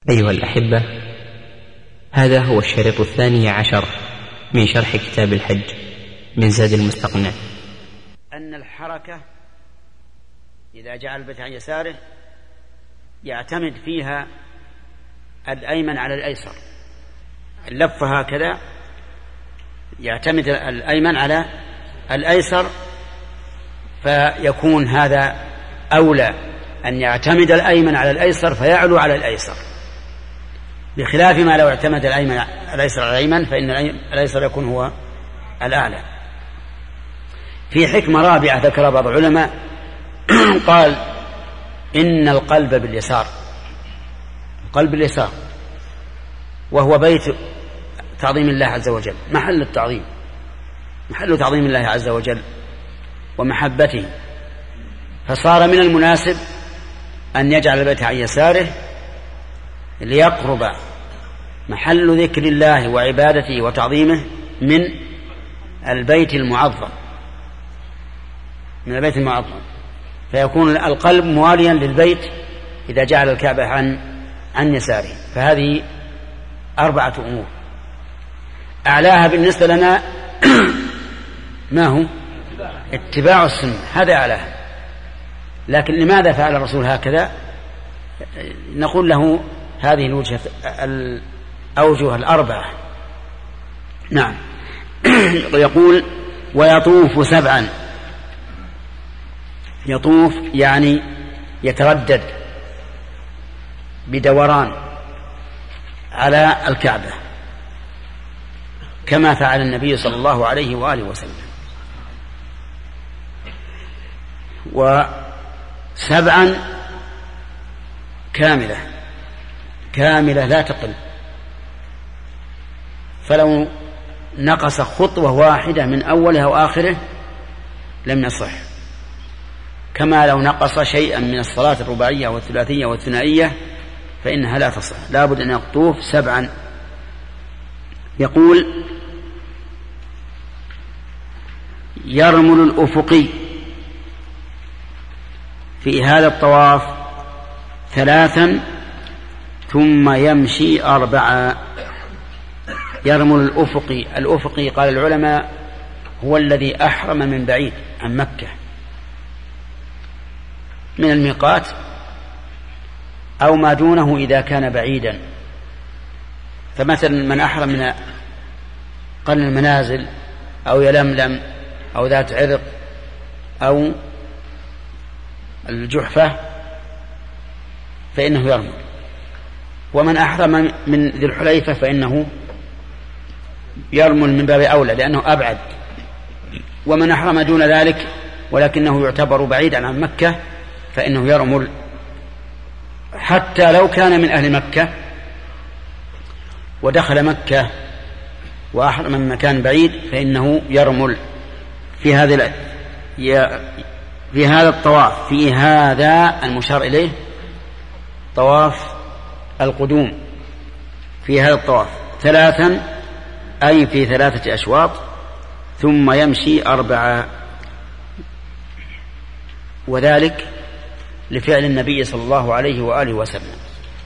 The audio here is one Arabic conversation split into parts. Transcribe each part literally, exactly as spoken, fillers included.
أيها الأحبة، هذا هو الشريط الثاني عشر من شرح كتاب الحج من زاد المستقنع. أن الحركة إذا جعل البيت عن يساره يعتمد فيها الأيمن على الأيسر، اللفة هكذا يعتمد الأيمن على الأيسر، فيكون هذا أولى أن يعتمد الأيمن على الأيسر فيعلو على الأيسر، بخلاف ما لو اعتمد الأيمن الأيسر على الأيمن فإن الأيسر يكون هو الأعلى. في حكمة رابعة ذكر بعض العلماء قال إن القلب باليسار، القلب باليسار وهو بيت تعظيم الله عز وجل، محل التعظيم، محل تعظيم الله عز وجل ومحبته، فصار من المناسب أن يجعل البيت عن يساره ليقرب محل ذكر الله وعبادته وتعظيمه من البيت المعظم، من البيت المعظم، فيكون القلب مواليا للبيت إذا جعل الكعبة عن عن يساره. فهذه أربعة أمور، أعلاها بالنسبة لنا ما هو اتباع السنة، هذا أعلاها. لكن لماذا فعل الرسول هكذا؟ نقول له هذه الوجهة الأوجه الأربعة. نعم. يقول ويطوف سبعا، يطوف يعني يتردد بدوران على الكعبة كما فعل النبي صلى الله عليه وآله وسلم. وسبعا كاملة كاملة لا تقل، فلو نقص خطوة واحدة من أولها وآخره لم يصح، كما لو نقص شيئا من الصلاة الرباعية والثلاثية والثنائية فإنها لا تصح، لا بد أن يطوف سبعا. يقول يرمل الأفقي في هذا الطواف ثلاثا ثم يمشي أربعا. يرمل الأفقي، الأفقي قال العلماء هو الذي أحرم من بعيد عن مكة من الميقات أو ما دونه إذا كان بعيدا، فمثلا من أحرم من قرن المنازل أو يلملم أو ذات عرق أو الجحفة فإنه يرمل، ومن أحرم من ذي الحليفة فإنه يرمل من باب أولى لأنه أبعد، ومن أحرم دون ذلك ولكنه يعتبر بعيدا عن مكة فإنه يرمل، حتى لو كان من أهل مكة ودخل مكة وأحرم من مكان بعيد فإنه يرمل في هذا في هذا الطواف، في هذا المشار إليه طواف القدوم، في هذا الطواف ثلاثا أي في ثلاثة أشواط ثم يمشي أربعة، وذلك لفعل النبي صلى الله عليه وآله وسلم.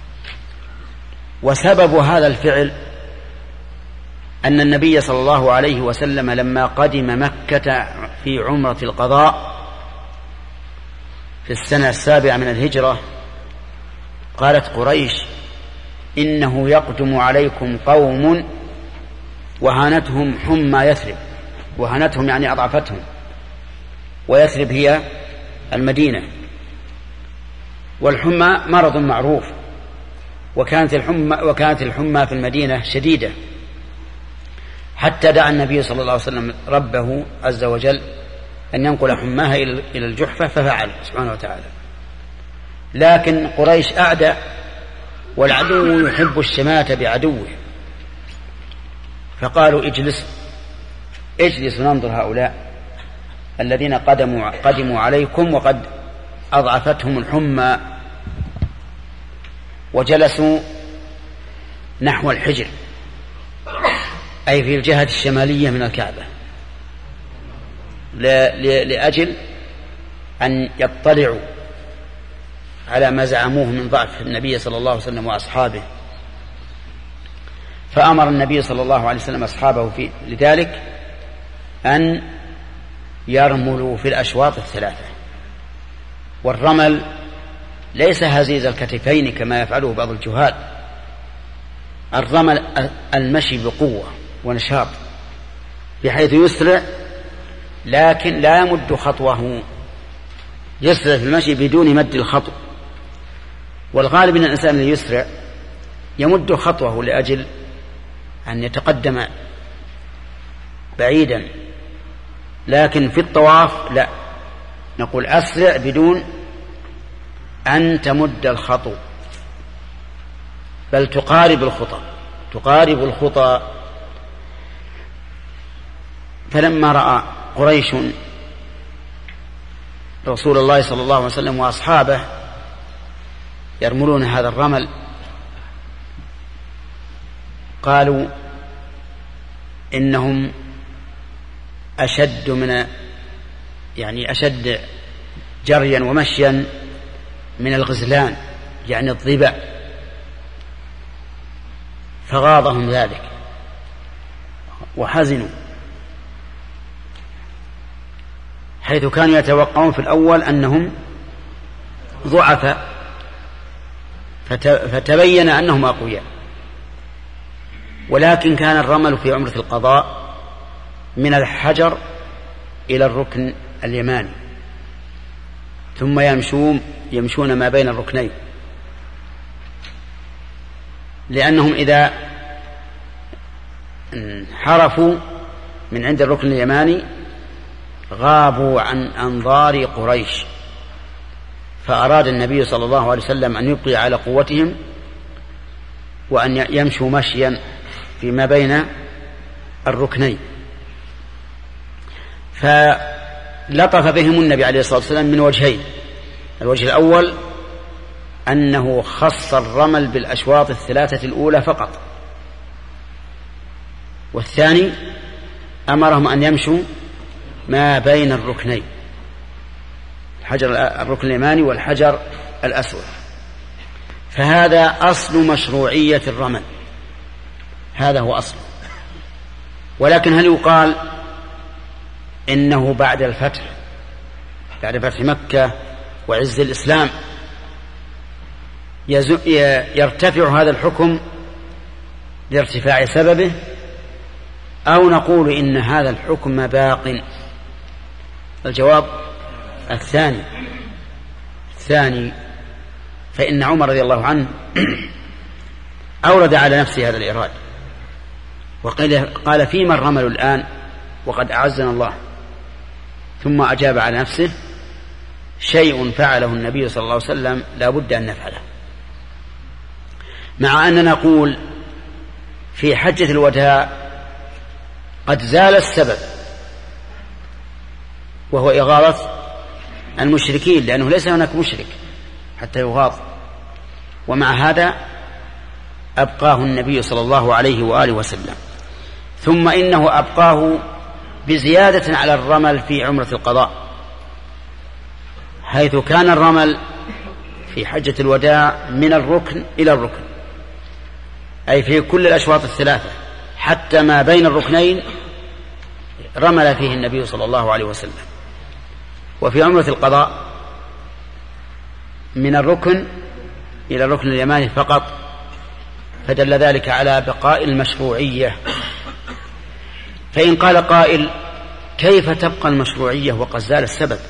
وسبب هذا الفعل أن النبي صلى الله عليه وسلم لما قدم مكة في عمرة القضاء في السنة السابعة من الهجرة قالت قريش إنه يقدم عليكم قوم وهانتهم حمى يثرب، وهانتهم يعني أضعفتهم، ويثرب هي المدينة، والحمى مرض معروف، وكانت الحمى وكانت الحمى في المدينة شديدة، حتى دعا النبي صلى الله عليه وسلم ربه عز وجل أن ينقل حماها إلى الجحفة ففعل سبحانه وتعالى. لكن قريش أعدى، والعدو يحب الشماتة بعدوه، فقالوا اجلس اجلس ننظر هؤلاء الذين قدموا قدموا عليكم وقد أضعفتهم الحمى، وجلسوا نحو الحجر أي في الجهة الشمالية من الكعبة لأجل أن يطلعوا على ما زعموه من ضعف النبي صلى الله عليه وسلم وأصحابه، فأمر النبي صلى الله عليه وسلم أصحابه في لذلك أن يرملوا في الأشواط الثلاثة. والرمل ليس هزيز الكتفين كما يفعله بعض الجهال، الرمل المشي بقوة ونشاط بحيث يسرع لكن لا يمد خطوه، يسرع في المشي بدون مد الخطو. والغالب أن الإنسان الذي يسرع يمد خطوه لأجل أن يتقدم بعيدا، لكن في الطواف لا، نقول أسرع بدون أن تمد الخطو، بل تقارب الخطى تقارب الخطى. فلما رأى قريش رسول الله صلى الله عليه وسلم وأصحابه يرملون هذا الرمل قالوا إنهم أشد من يعني أشد جريا ومشيا من الغزلان يعني الضبع، فغاضهم ذلك وحزنوا، حيث كانوا يتوقعون في الأول أنهم ضعفاء، فتبين أنهم أقوياء. ولكن كان الرمل في عمرة القضاء من الحجر إلى الركن اليماني، ثم يمشون يمشون ما بين الركنين، لأنهم إذا انحرفوا من عند الركن اليماني غابوا عن أنظار قريش، فأراد النبي صلى الله عليه وسلم أن يبقي على قوتهم وأن يمشوا مشيا فيما بين الركنين. فلطف بهم النبي عليه الصلاة والسلام من وجهين: الوجه الأول أنه خص الرمل بالأشواط الثلاثة الأولى فقط، والثاني أمرهم أن يمشوا ما بين الركنين، الحجر الركن اليماني والحجر الأسود. فهذا أصل مشروعية الرمل، هذا هو أصل. ولكن هل يقال إنه بعد الفتح بعد فتح مكة وعز الإسلام يرتفع هذا الحكم لارتفاع سببه، أو نقول إن هذا الحكم باق؟ الجواب الثاني الثاني فإن عمر رضي الله عنه أورد على نفسه هذا الإيراد وقال: فيما الرمل الآن وقد أعزنا الله؟ ثم أجاب على نفسه: شيء فعله النبي صلى الله عليه وسلم لا بد أن نفعله. مع أننا نقول في حجة الوداع قد زال السبب وهو إغاظة المشركين، لأنه ليس هناك مشرك حتى يغاظ، ومع هذا أبقاه النبي صلى الله عليه وآله وسلم. ثم إنه أبقاه بزيادة على الرمل في عمرة القضاء، حيث كان الرمل في حجة الوداع من الركن إلى الركن، أي في كل الأشواط الثلاثة حتى ما بين الركنين رمل فيه النبي صلى الله عليه وسلم. وفي عمرة القضاء من الركن إلى الركن اليماني فقط، فدل ذلك على بقاء المشروعية. فإن قال قائل: كيف تبقى المشروعية وقد زال السبب؟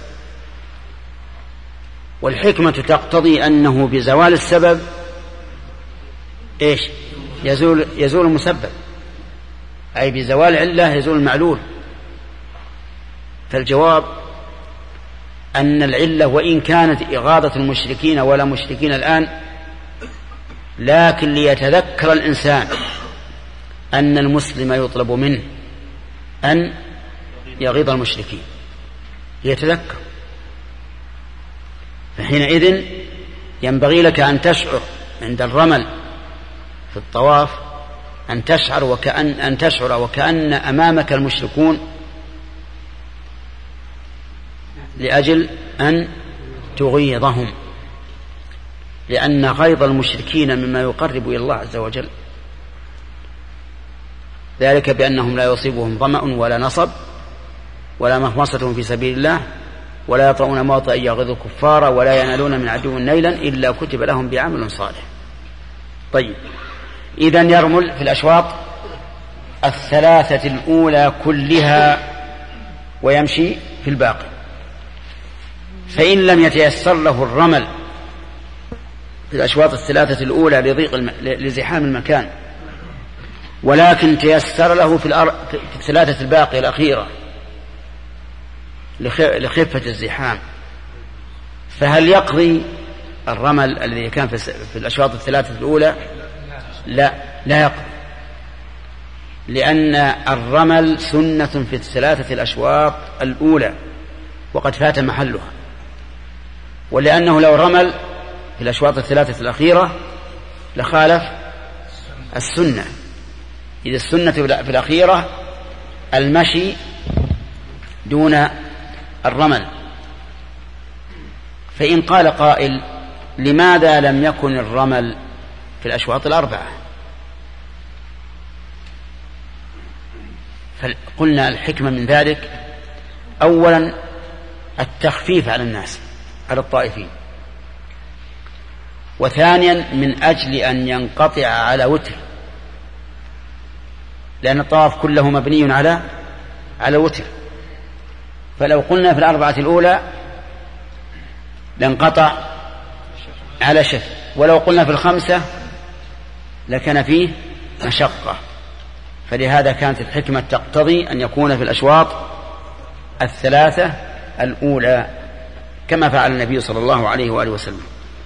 والحكمة تقتضي أنه بزوال السبب إيش؟ يزول, يزول المسبب، أي بزوال علة يزول المعلول. فالجواب أن العلة وإن كانت إغاظة المشركين ولا مشركين الآن، لكن ليتذكر الإنسان أن المسلم يطلب منه أن يغيظ المشركين، ليتذكر. فحينئذ ينبغي لك أن تشعر عند الرمل في الطواف أن تشعر وكأن أن تشعر وكأن أمامك المشركون، لأجل أن تغيظهم. لأن غيظ المشركين مما يقرب إلى الله عز وجل، ذلك بأنهم لا يصيبهم ظمأ ولا نصب ولا مخمصة في سبيل الله ولا يطؤون موطئا يغيظ الكفار ولا ينالون من عدو نيلا إلا كتب لهم بعمل صالح. طيب، إذن يرمل في الأشواط الثلاثة الأولى كلها ويمشي في الباقي. فإن لم يتيسر له الرمل في الأشواط الثلاثة الأولى لضيق الم... لزحام المكان، ولكن تيسر له في, الأر... في الثلاثة الباقية الأخيرة لخ... لخفة الزحام، فهل يقضي الرمل الذي كان في, في الأشواط الثلاثة الأولى؟ لا، لا يقضي، لأن الرمل سنة في الثلاثة الأشواط الأولى وقد فات محلها، ولأنه لو رمل في الأشواط الثلاثة الأخيرة لخالف السنة، إذا السنة في الأخيرة المشي دون الرمل. فإن قال قائل لماذا لم يكن الرمل في الأشواط الأربعة؟ فقلنا الحكمة من ذلك أولا التخفيف على الناس، على الطائفين، وثانيا من أجل أن ينقطع على وتر، لأن الطواف كله مبني على على وتر. فلو قلنا في الأربعة الأولى لانقطع على شف، ولو قلنا في الخمسة لكان فيه مشقة. فلهذا كانت الحكمة تقتضي أن يكون في الأشواط الثلاثة الأولى كما فعل النبي صلى الله عليه وآله وسلم.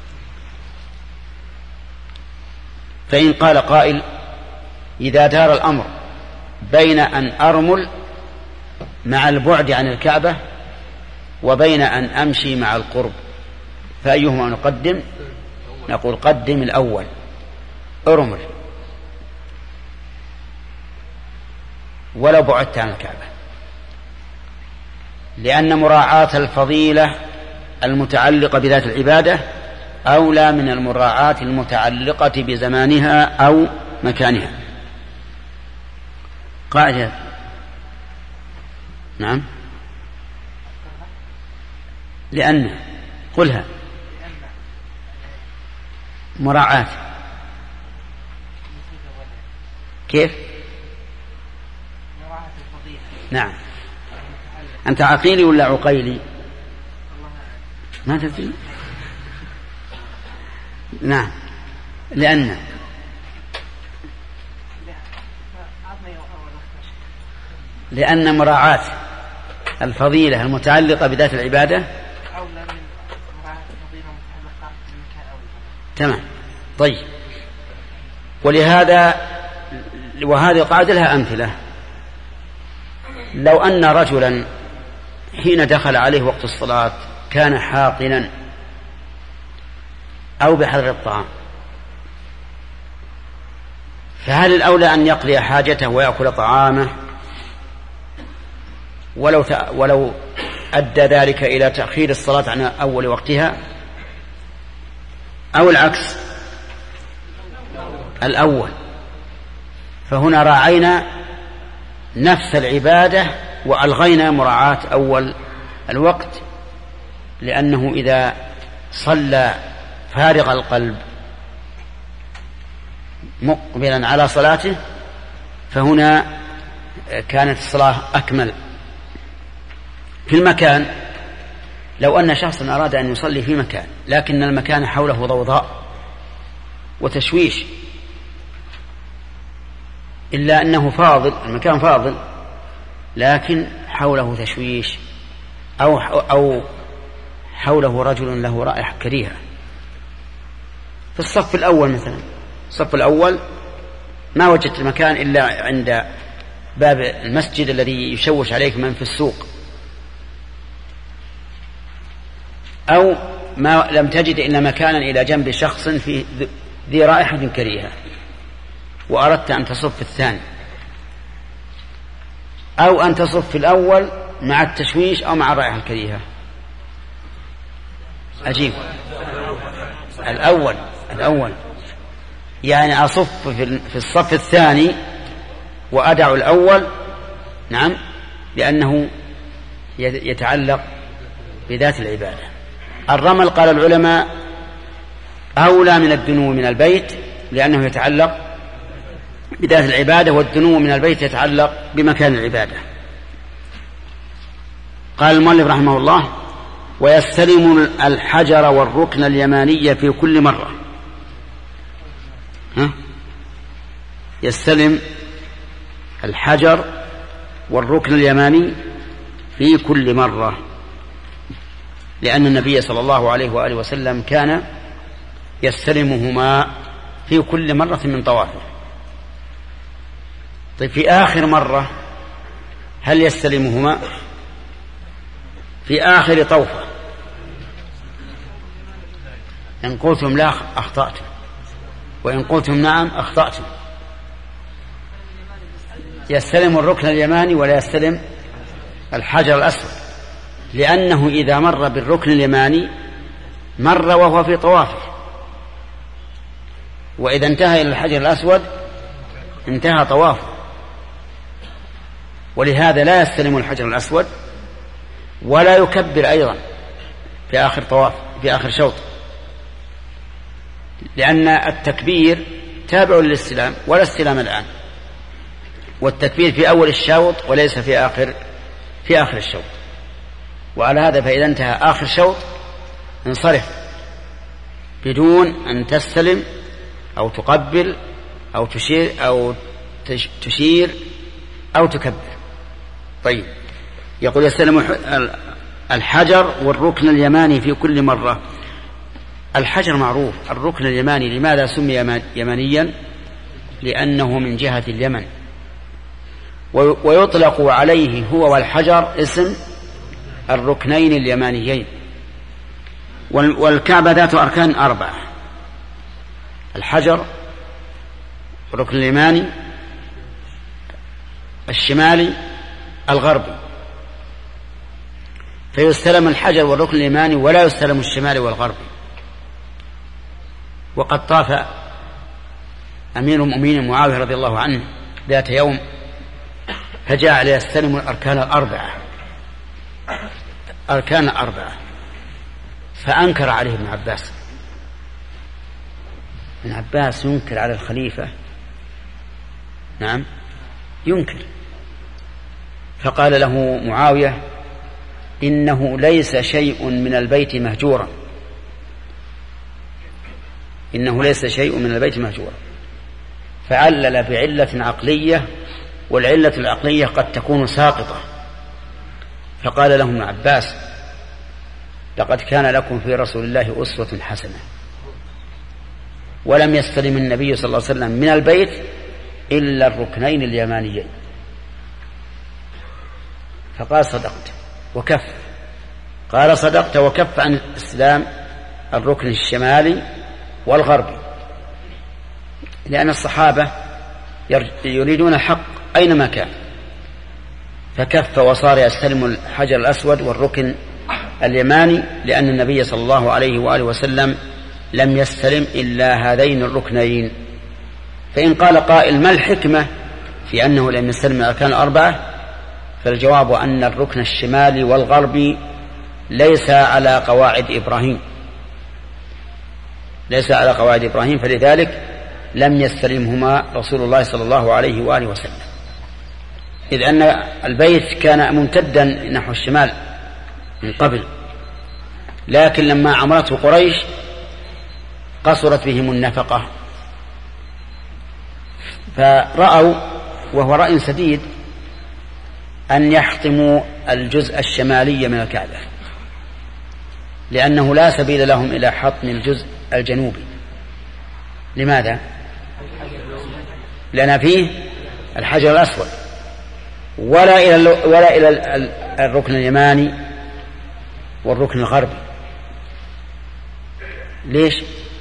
فإن قال قائل إذا دار الأمر بين أن أرمل مع البعد عن الكعبة وبين أن أمشي مع القرب فأيهما نقدم؟ نقول قدم الأول، أرمل ولو بعدت عن الكعبة، لأن مراعاة الفضيلة المتعلقة بذات العبادة أولى من المراعاة المتعلقة بزمانها أو مكانها. قاعدة نعم، لأن قلها مراعاة كيف؟ نعم. أنت عقيلي ولا عقيلي؟ ما تدري؟ نعم، لأن لأن مراعاة الفضيلة المتعلقة بذات العبادة تمام. طيب، ولهذا وهذه قاعدة لها أمثلة. لو أن رجلا حين دخل عليه وقت الصلاة كان حاقنا أو بحضر الطعام، فهل الأولى أن يقضي حاجته ويأكل طعامه ولو ولو أدى ذلك إلى تأخير الصلاة عن أول وقتها، أو العكس الأول؟ فهنا راعينا نفس العبادة وألغينا مراعاة أول الوقت، لأنه إذا صلى فارغ القلب مقبلا على صلاته فهنا كانت الصلاة أكمل. في المكان، لو أن شخصا أراد أن يصلي في مكان لكن المكان حوله ضوضاء وتشويش، إلا أنه فاضل، المكان فاضل لكن حوله تشويش، أو أو حوله رجل له رائحة كريهة. في الصف الأول مثلا، الصف الأول ما وجدت مكان إلا عند باب المسجد الذي يشوش عليك من في السوق، أو ما لم تجد إلا مكانا إلى جنب شخص في ذي رائحة كريهة وأردت أن تصف في الثاني، أو أن تصف في الأول مع التشويش أو مع الرائحة الكريهة. عجيب. الأول الأول يعني أصف في الصف الثاني وأدع الأول. نعم، لأنه يتعلق بذات العبادة. الرمل قال العلماء أولى من الدنو من البيت لأنه يتعلق بذات العبادة، والدنو من البيت يتعلق بمكان العبادة. قال المؤلف رحمه الله: ويستلم الحجر والركن اليماني في كل مرة. ها؟ يستلم الحجر والركن اليماني في كل مرة، لأن النبي صلى الله عليه وآله وسلم كان يستلمهما في كل مرة من طوافه. طيب في آخر مرة هل يستلمهما؟ في آخر طوفة إن قلتم لا أخطأتم، وإن قلتم نعم أخطأتم. يستلم الركن اليماني ولا يستلم الحجر الأسود، لأنه إذا مر بالركن اليماني مر وهو في طوافه، وإذا انتهى إلى الحجر الأسود انتهى طوافه، ولهذا لا يستلم الحجر الأسود ولا يكبر أيضا في آخر طواف في آخر شوط، لأن التكبير تابع للاستلام ولا استلام الآن، والتكبير في أول الشوط وليس في آخر في آخر الشوط. وعلى هذا فإذا انتهى آخر شوط انصرف بدون أن تستلم أو تقبل أو تشير أو تشير أو تكبر. طيب، يقول يستلم الحجر والركن اليماني في كل مرة. الحجر معروف، الركن اليماني لماذا سمي يمانيا؟ لأنه من جهة اليمن، ويطلق عليه هو والحجر اسم الركنين اليمانيين. والكعبة ذات أركان أربعة: الحجر، الركن اليماني، الشمالي، الغربي. فيستلم الحجر والركن اليماني ولا يستلم الشمالي والغربي. وقد طاف أمير المؤمنين معاوية رضي الله عنه ذات يوم فجاء ليستلم الأركان الأربعة أركان أربعة فأنكر عليه ابن عباس. ابن عباس ينكر على الخليفة؟ نعم ينكر. فقال له معاوية: إنه ليس شيء من البيت مهجورا إنه ليس شيء من البيت مهجورا فعلل بعلة عقلية، والعلة العقلية قد تكون ساقطة. فقال له ابن عباس: لقد كان لكم في رسول الله أسوة حسنة. ولم يستلم النبي صلى الله عليه وسلم من البيت إلا الركنين اليمانيين. فقال: صدقت وكف. قال: صدقت وكف عن استلام الركن الشمالي والغربي، لأن الصحابة يريدون الحق أينما كان، فكف وصار يستلم الحجر الأسود والركن اليماني، لأن النبي صلى الله عليه وآله وسلم لم يستلم إلا هذين الركنين. فإن قال قائل: ما الحكمة في أنه لم يستلم الأركان الأربعة؟ فالجواب أن الركن الشمالي والغربي ليس على قواعد إبراهيم ليس على قواعد إبراهيم فلذلك لم يستلمهما رسول الله صلى الله عليه وآله وسلم، إذ أن البيت كان ممتدا نحو الشمال من قبل، لكن لما عمرته قريش قصرت بهم النفقة، فرأوا وهو رأي سديد أن يحطموا الجزء الشمالي من الكعبة، لأنه لا سبيل لهم إلى حطم الجزء الجنوبي. لماذا؟ لأن فيه الحجر الأسود، ولا إلى ولا إلى الركن اليماني والركن الغربي. ليش؟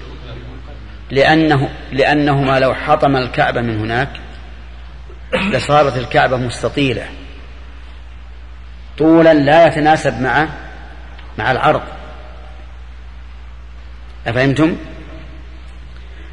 لأنه لأنهما لو حطم الكعبة من هناك لصارت الكعبة مستطيلة طولا لا يتناسب مع مع العرض. أفهمتم؟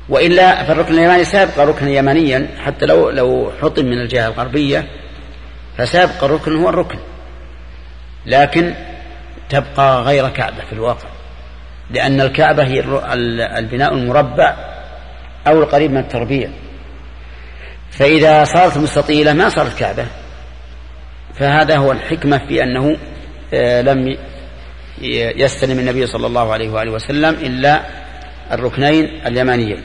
وإلا فالركن اليماني سابق ركنا يمانيا، حتى لو لو حطم من الجهة الغربية فسابق الركن هو الركن، لكن تبقى غير كعبة في الواقع، لأن الكعبة هي البناء المربع أو القريب من التربيع، فإذا صارت مستطيلة ما صارت كعبة. فهذا هو الحكمة في أنه لم يستلم النبي صلى الله عليه وآله وسلم إلا الركنين اليمانيين.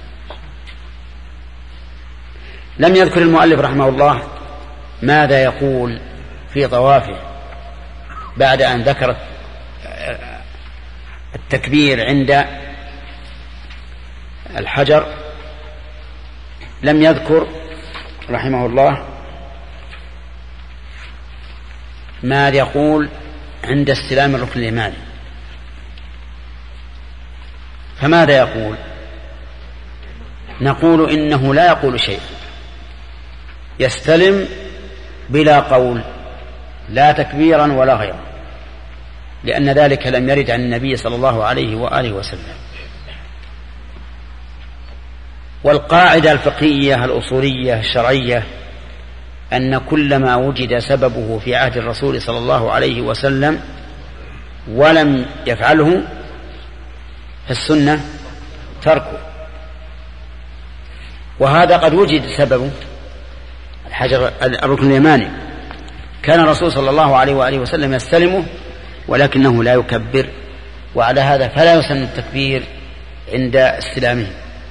لم يذكر المؤلف رحمه الله ماذا يقول في طوافه بعد أن ذكر التكبير عند الحجر، لم يذكر رحمه الله ما يقول عند استلام الركن اليماني. فماذا يقول؟ نقول إنه لا يقول شيء، يستلم بلا قول، لا تكبيرا ولا غيره، لأن ذلك لم يرد عن النبي صلى الله عليه وآله وسلم. والقاعدة الفقهية الأصولية الشرعية أن كل ما وجد سببه في عهد الرسول صلى الله عليه وسلم ولم يفعله فالسنة تركه، وهذا قد وجد سببه الحجر الركن اليماني، كان الرسول صلى الله عليه وآله وسلم يستلمه ولكنه لا يكبر، وعلى هذا فلا يسن التكبير عند استلامه.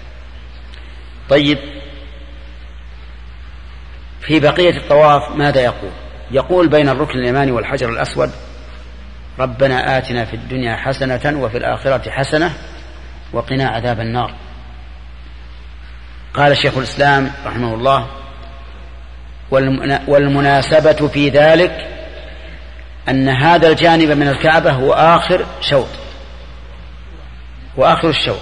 طيب، في بقية الطواف ماذا يقول؟ يقول بين الركن اليماني والحجر الأسود: ربنا آتنا في الدنيا حسنة وفي الآخرة حسنة وقنا عذاب النار. قال شيخ الإسلام رحمه الله: والمناسبة في ذلك أن هذا الجانب من الكعبة هو آخر شوط وآخر الشوط،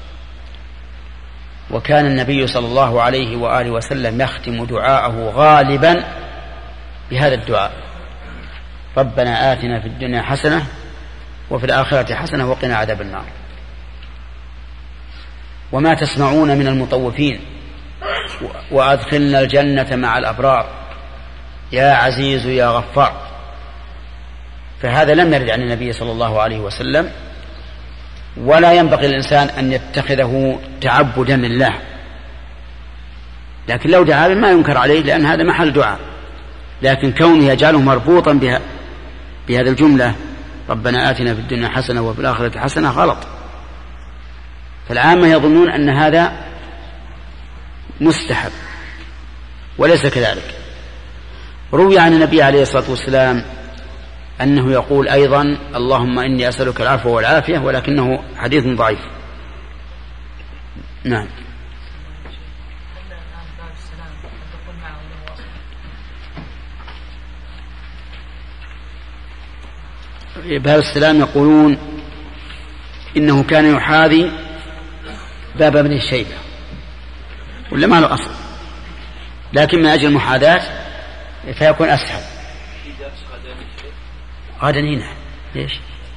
وكان النبي صلى الله عليه وآله وسلم يختم دعاءه غالبا بهذا الدعاء: ربنا آتنا في الدنيا حسنة وفي الآخرة حسنة وقنا عذاب النار. وما تسمعون من المطوفين وأدخلنا الجنة مع الأبرار يا عزيز يا غفار، فهذا لم يرد عن النبي صلى الله عليه وسلم، ولا ينبغي الإنسان أن يتخذه تعبدا لله، لكن لو دعا ما ينكر عليه لأن هذا محل دعاء، لكن كونه يجعله مربوطا بها بهذه الجملة ربنا آتنا في الدنيا حسنة وفي الآخرة حسنة غلط. فالعامة يظنون أن هذا مستحب وليس كذلك. روي عن النبي عليه الصلاة والسلام أنه يقول أيضا: اللهم إني أسألك العفو والعافية، ولكنه حديث ضعيف. نعم. باب السلام يقولون إنه كان يحاذي باب ابن الشيبة، ولا ما له أصل، لكن من أجل المحاذاة فيكون أسهل. غدا هنا ليش؟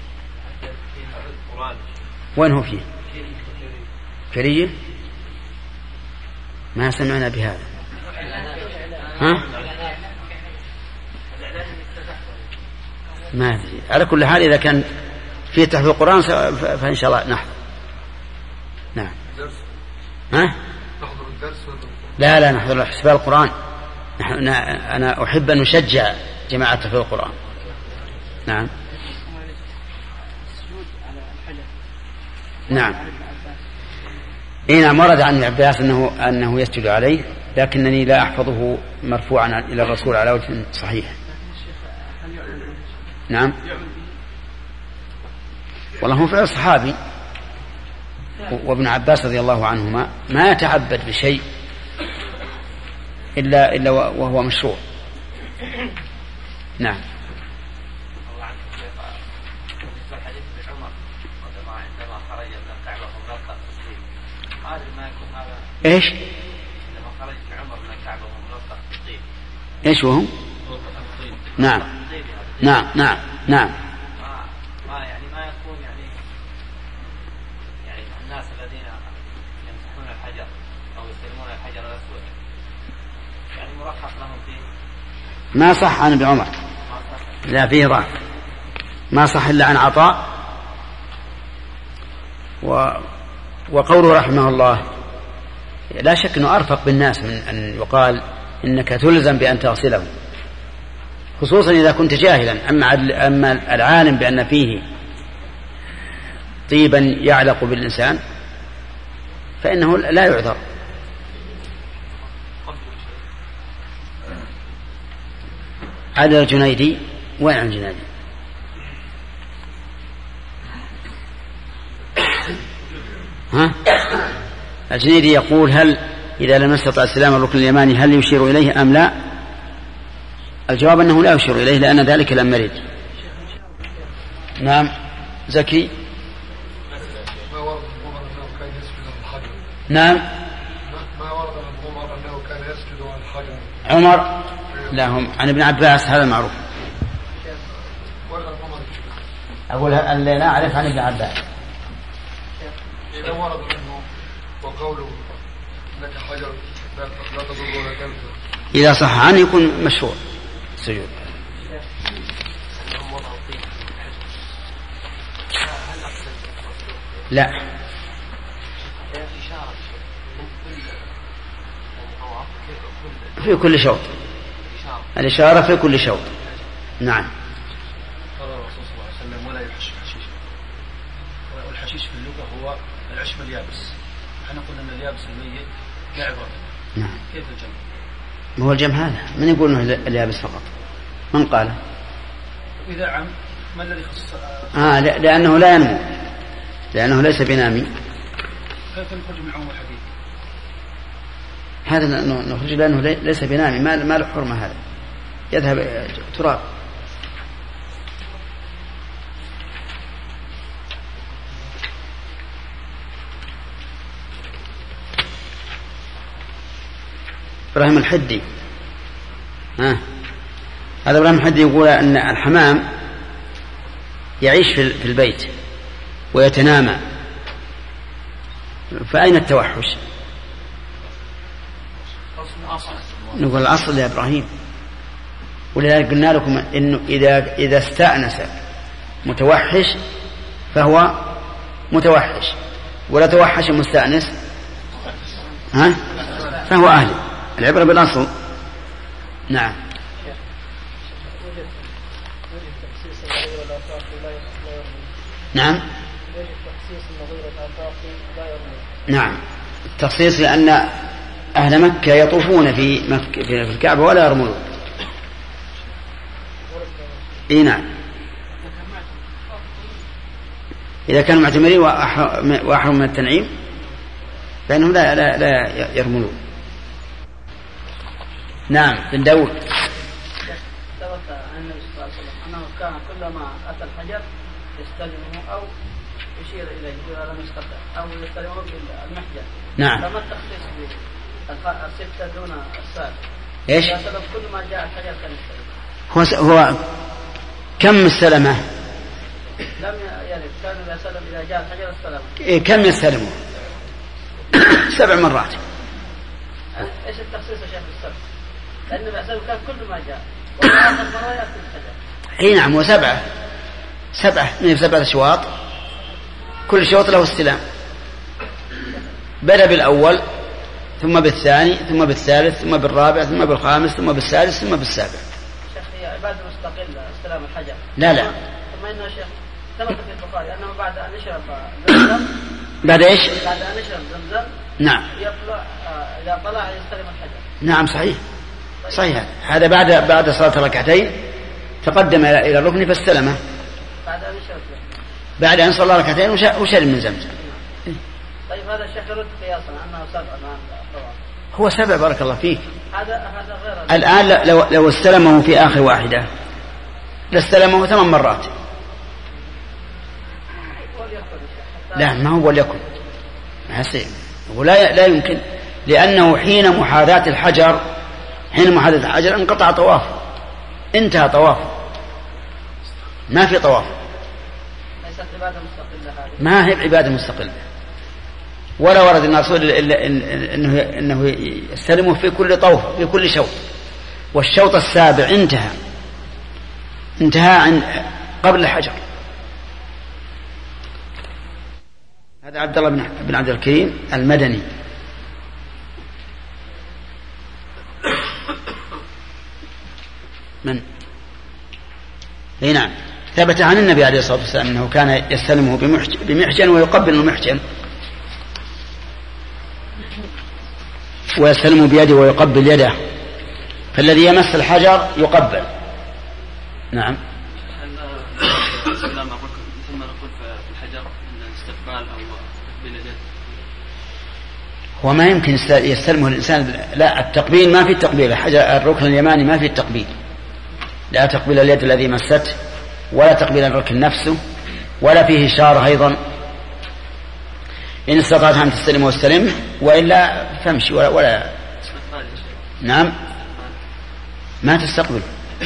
وين هو فيه؟ كريه؟ ما سمعنا بهذا. ها؟ ما أدري. على كل حال إذا كان فيه تحفيظ القرآن فإن شاء الله نحضر. نعم. ها؟ لا لا نحضر حساب القرآن. نحن أنا أحب أن نشجع جماعة تحفيظ القرآن. نعم. نعم. إيه نعم، ورد عن ابن عباس أنه أنه يسجد عليه، لكنني لا أحفظه مرفوعا إلى الرسول على وجه صحيح. نعم. والله هو فعل صحابي، وابن عباس رضي الله عنهما ما يتعبد بشيء إلا إلا وهو مشروع. نعم. ايش؟ لما خرج عمر من الكعبة وملطخ بالطين. ايش وهم؟ نعم. نعم نعم نعم. ما يعني ما يكون يعني يعني الناس الذين يمسحون يستلمون الحجر الأسود يعني مرخص لهم فيه؟ ما صح عن ابن عمر، لا فيه ضعف، ما صح إلا عن عطاء. و... وقوله رحمه الله لا شك أنه أرفق بالناس من أن يقال إنك تلزم بأن تغسله، خصوصا إذا كنت جاهلا. أما أما العالم بأن فيه طيبا يعلق بالإنسان فإنه لا يعذر. على الجنيدي، وين الجنيدي؟ ها؟ الجنيدي يقول هل إذا لم يستطع استلام الركن اليماني هل يشير إليه أم لا؟ الجواب أنه لا يشير إليه لأن ذلك لم يرد. نعم زكي. نعم ما ورد عن عمر أنه كان يسجد على الحجر. عمر لا، هم عن ابن عباس، هذا المعروف. أقول أن لا أعرف عن ابن عباس. إذا ورد عنه وقوله لك حجر لا تضر ولا تنفع، إذا صح عنه يكون مشروع سجود. لا في كل شوط، الإشارة في كل شوط. نعم. قال الرسول صلى الله عليه وسلم ولا يحش حشيش، والحشيش في اللغة هو العشب اليابس، احنا قلنا ان اليابس الميت لا عبرة. نعم. كيف الجمع؟ ما هو الجمع هذا؟ من يقول انه اليابس فقط؟ من قال؟ إذا عم ما الذي خص؟ آه لأنه لا ينمو، لأنه ليس بنامي. كيف نخرج من عموم الحديث؟ هذا نخرج لأنه ليس بنامي، ما ما له حرمة، هذا يذهب تراب. إبراهيم الحدي، ها هذا إبراهيم الحدي يقول أن الحمام يعيش في البيت ويتنامى، فأين التوحش؟ نقول الأصل يا إبراهيم، ولذلك قلنا لكم إنه إذا إذا استأنس متوحش فهو متوحش، ولا توحش مستأنس ها فهو أهل. العبرة بالأصل. نعم. نعم نعم التخصيص لأن أهل مكة يطوفون في مكة في الكعبة ولا يرمون. إيه نعم، إذا كانوا معتمرين وأحرم من التنعيم فإنهم لا, لا, لا يرمون. نعم. بن داود ثبت عن النبي صلى الله عليه وسلم أنه كان كلما أتى الحجر يستلمه أو يشير إليه إذا لم يستطع أو يستلمه بالمحجر. نعم. فما التخصيص بالستة دون السابع؟ إيش؟ كل ما جاء الحجر كان يستلم. هو هو كم السلمة؟ لم يرد، كان إذا سلم إذا جاء الحجر استلمه. إيه كم يستلمه؟ سبع مرات. إيش التخصيص يا شيخ بالسبع؟ لأن النبي كان كل ما جاء وآخر مرة يأتي الحجر. اي نعم، وسبعة سبعة من سبعة أشواط، كل شوط له استلام. بدأ بالأول ثم بالثاني ثم بالثالث ثم بالرابع ثم بالخامس ثم بالسادس ثم بالسابع. شيخ هي عبادة مستقلة استلام الحجر. لا لا. ثم إنه شيخ ثبت في البخاري أنه بعد أن يشرب زمزم. بعد إيش؟ بعد أن يشرب زمزم. نعم. يطلع إذا طلع يستلم الحجر. نعم صحيح صحيح. هذا بعد بعد صلاة ركعتين تقدم إلى الركن فاستلمه. بعد أن يشرب. بعد أن صلى ركعتين وشرب من زمزم. طيب هذا الشيخ يرد قياسا أنه سبع مع الطواف. هو سبع بارك الله فيك. هذا هذا غير. الآن لو لو استلمه في آخر واحدة لاستلمه ثمان مرات. لا ما هو وليكن حسين ولا لا يمكن، لأنه حين محاذاة الحجر حين محاذاة الحجر انقطع طوافه، انتهى طوافه، ما في طواف. ليست عبادة مستقلة هذه. ما هي عبادة مستقلة. ولا ورد الرسول إلا إنه إنه يستلمه في كل طوف في كل شوط، والشوط السابع انتهى انتهى عن قبل الحجر. هذا عبد الله بن عبد الكريم المدني. من؟ اي نعم، ثبت عن النبي عليه الصلاة والسلام أنه كان يستلمه بمحجن ويقبل المحجن، ويستلمه بيده ويقبل يده، فالذي يمس الحجر يقبل. نعم. مثل ما نقول في الحجر ان الاستقبال او تقبيل اليد، هو ما يمكن يستلمه الإنسان. لا، التقبيل ما في التقبيل، الحجر الركن اليماني ما في التقبيل، لا تقبيل اليد الذي مسته ولا تقبيل الركن نفسه ولا فيه إشارة أيضا. إن استطعت أن تستلم واستلم، وإلا فامشي ولا, ولا نعم ما تستقبل.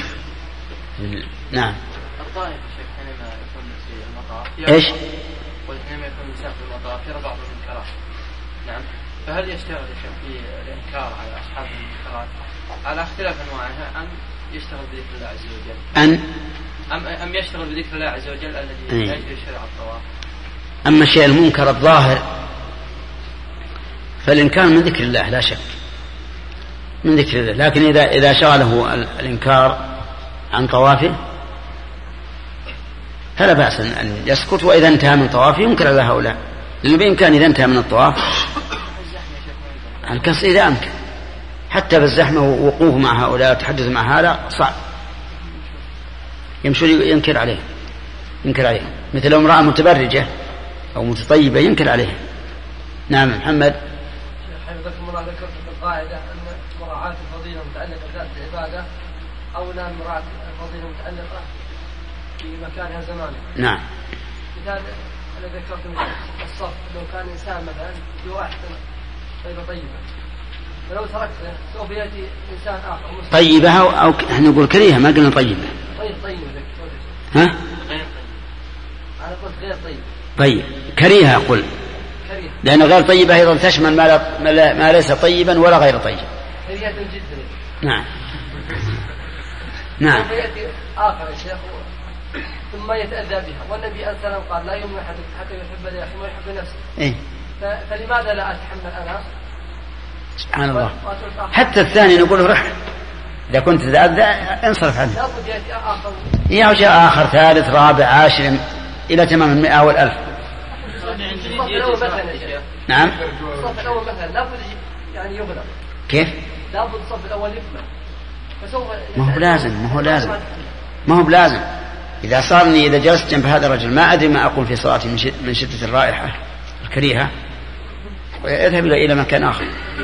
نعم. الطائف الشيخ حينما يكون في المطاف ايش؟ وحينما يكون الإنسان في المطاف يرى بعض المنكرات. نعم. فهل يشتغل الشيخ في الإنكار على أصحاب المنكرات على اختلاف أنواعها، أم يشتغل بذكر الله عز وجل؟ أن أم أم يشتغل بذكر الله عز وجل الذي لا يجري شرع الطواف؟ أما الشيء المنكر الظاهر فالإنكار من ذكر الله لا شك، من ذكر الله، لكن إذا إذا شغله الإنكار عن طوافه فلا بأس أن يسكت، وإذا انتهى من طوافه ينكر على هؤلاء، لأنه بإمكان إذا انتهى من الطواف الكسر إذا أمكن، حتى بالزحمة ووقوف مع هؤلاء وتحدث مع هذا صعب، يمشي ينكر عليه ينكر عليه مثل لو امرأة متبرجة أو متطيبة ينكر عليه. نعم. محمد. حفظكم الله، ذكرت في القاعدة أن مراعاة الفضيلة متعلقة بذات العبادة أولى من مراعاة الفضيلة متعلقة في مكانها زمانها. نعم. مثال أنا ذكرت من الصف، لو كان إنسان مثلا بواحد طيبة طيبة، فلو تركته سوف يأتي إنسان آخر مسلم. طيبة أو, أو احنا نقول كريهة، ما قلنا طيبة. طيب طيب ها؟ أنا قلت غير طيب. طيب كريهة أقول، لأن غير طيبة أيضا تشمل ما, لا ما ليس طيبا ولا غير طيب. كريهة جدا. نعم. نعم. سوف يأتي آخر الشيخ ثم يتأذى بها، والنبي صلى الله عليه وسلم قال لا يؤمن أحدكم حتى يحب لأخيه ويحب نفسه. إيه؟ فلماذا لا أتحمل أنا؟ سبحان الله. حتى الثاني نقول رح، إذا كنت تتأذى انصرف عنه. لابد يأتي آخر. إيه جاء آخر ثالث رابع عاشر إلى تمام المئة والألف. نعم. الصف الأول مثلا لابد يعني يغلق. كيف؟ لابد الصف الأول يكمل. فسوف ما هو لازم ما هو لازم ما هو بلازم. إذا صارني إذا جلست جنب هذا الرجل ما أدري ما أقول في صلاتي من شدة الرائحة الكريهة، ويذهب إلى مكان آخر.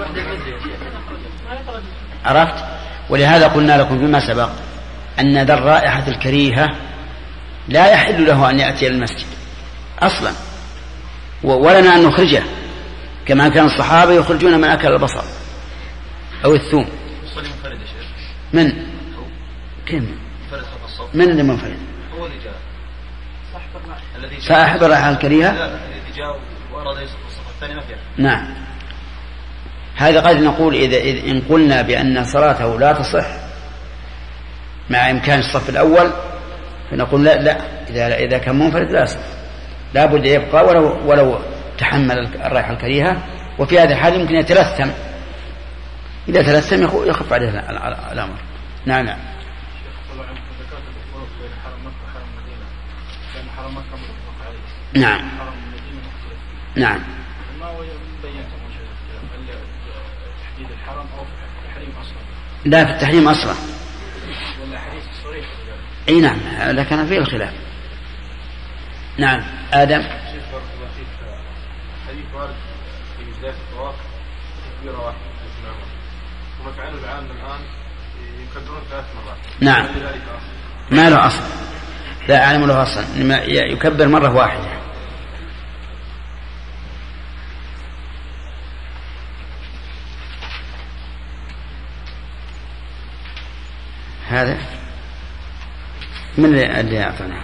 عرفت؟ ولهذا قلنا لكم فيما سبق أن ذا الرائحة الكريهة لا يحل له أن يأتي إلى المسجد أصلا، ولنا أن نخرجه كما كان الصحابة يخرجون من أكل البصل أو الثوم. من؟ كم؟ من اللي منفرد؟ هو اللي جاء صاحب الرائحة الكريهة. لا الذي جاء وأراد يصف الصف الثاني ما فيها. نعم. هذا قد نقول إذا إن قلنا بأن صلاته لا تصح مع إمكان الصف الأول فنقول لا لا إذا إذا كان منفرد لا يصح، لا بد يبقى ولو ولو تحمل الرائحة الكريهة، وفي هذا الحال يمكن يتلثم، إذا تلثم يخف عليه الأمر. نعم. نعم. نعم. نعم. لا في التحريم أصلا. أي نعم، لكن فيه الخلاف. نعم. آدم. حديث وارد في بداية الطواف تكبيرة واحدة وما فعله العام الآن يكبرون ثلاث مرات. نعم. ما له أصل، لا أعلم له أصلا، يكبر مرة واحدة. هذا من اللي أعطنا؟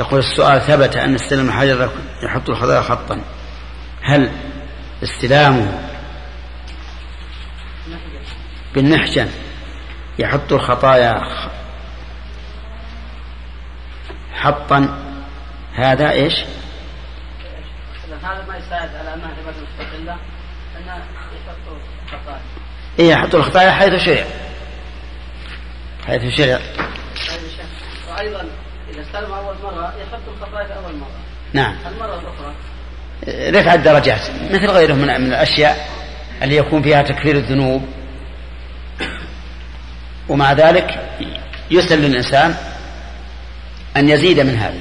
يقول السؤال: ثبت أن استلم الحجر يحط الخطايا خطا، هل استلامه بالنحجن يحط الخطايا حطا؟ هذا إيش؟ هذا ما يساعد على أنها عبادة مستقلة، أنها يحط الخطايا. إيه، يحط الخطايا حيث شرع، حيث شرع. وأيضا إذا استلم أول مرة يحط الخطايا في أول مرة. نعم. المرة الأخرى رفع الدرجات مثل غيره من الأشياء اللي يكون فيها تكفير الذنوب، ومع ذلك يسأل للإنسان أن يزيد من هذا.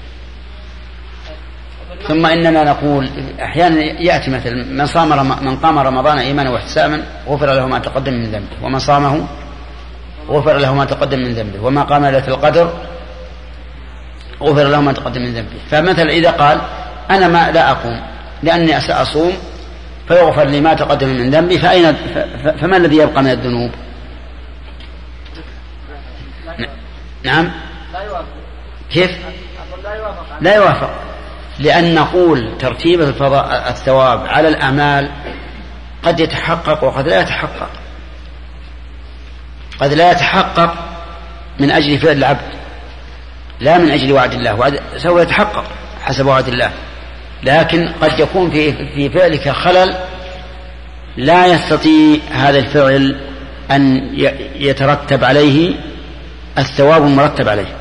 ثم إننا نقول أحيانا يأتي مثل من صام رم... من قام رمضان إيمانا واحتسابا غفر له ما تقدم من ذنبه، ومن صامه غفر له ما تقدم من ذنبه، وما قام ليلة القدر غفر له ما تقدم من ذنبه. فمثل إذا قال أنا ما لا أقوم لأني سأصوم فيغفر لي ما تقدم من ذنبي، فأين ف... فما الذي يبقى من الذنوب؟ نعم. لا يوافق. كيف؟ لا يوافق. لا يوافق، لأن نقول ترتيب الثواب على الأعمال قد يتحقق وقد لا يتحقق. قد لا يتحقق من أجل فعل العبد، لا من أجل وعد الله، وعد سوف يتحقق حسب وعد الله، لكن قد يكون في في فعلك خلل لا يستطيع هذا الفعل أن يترتب عليه الثواب المرتب عليه.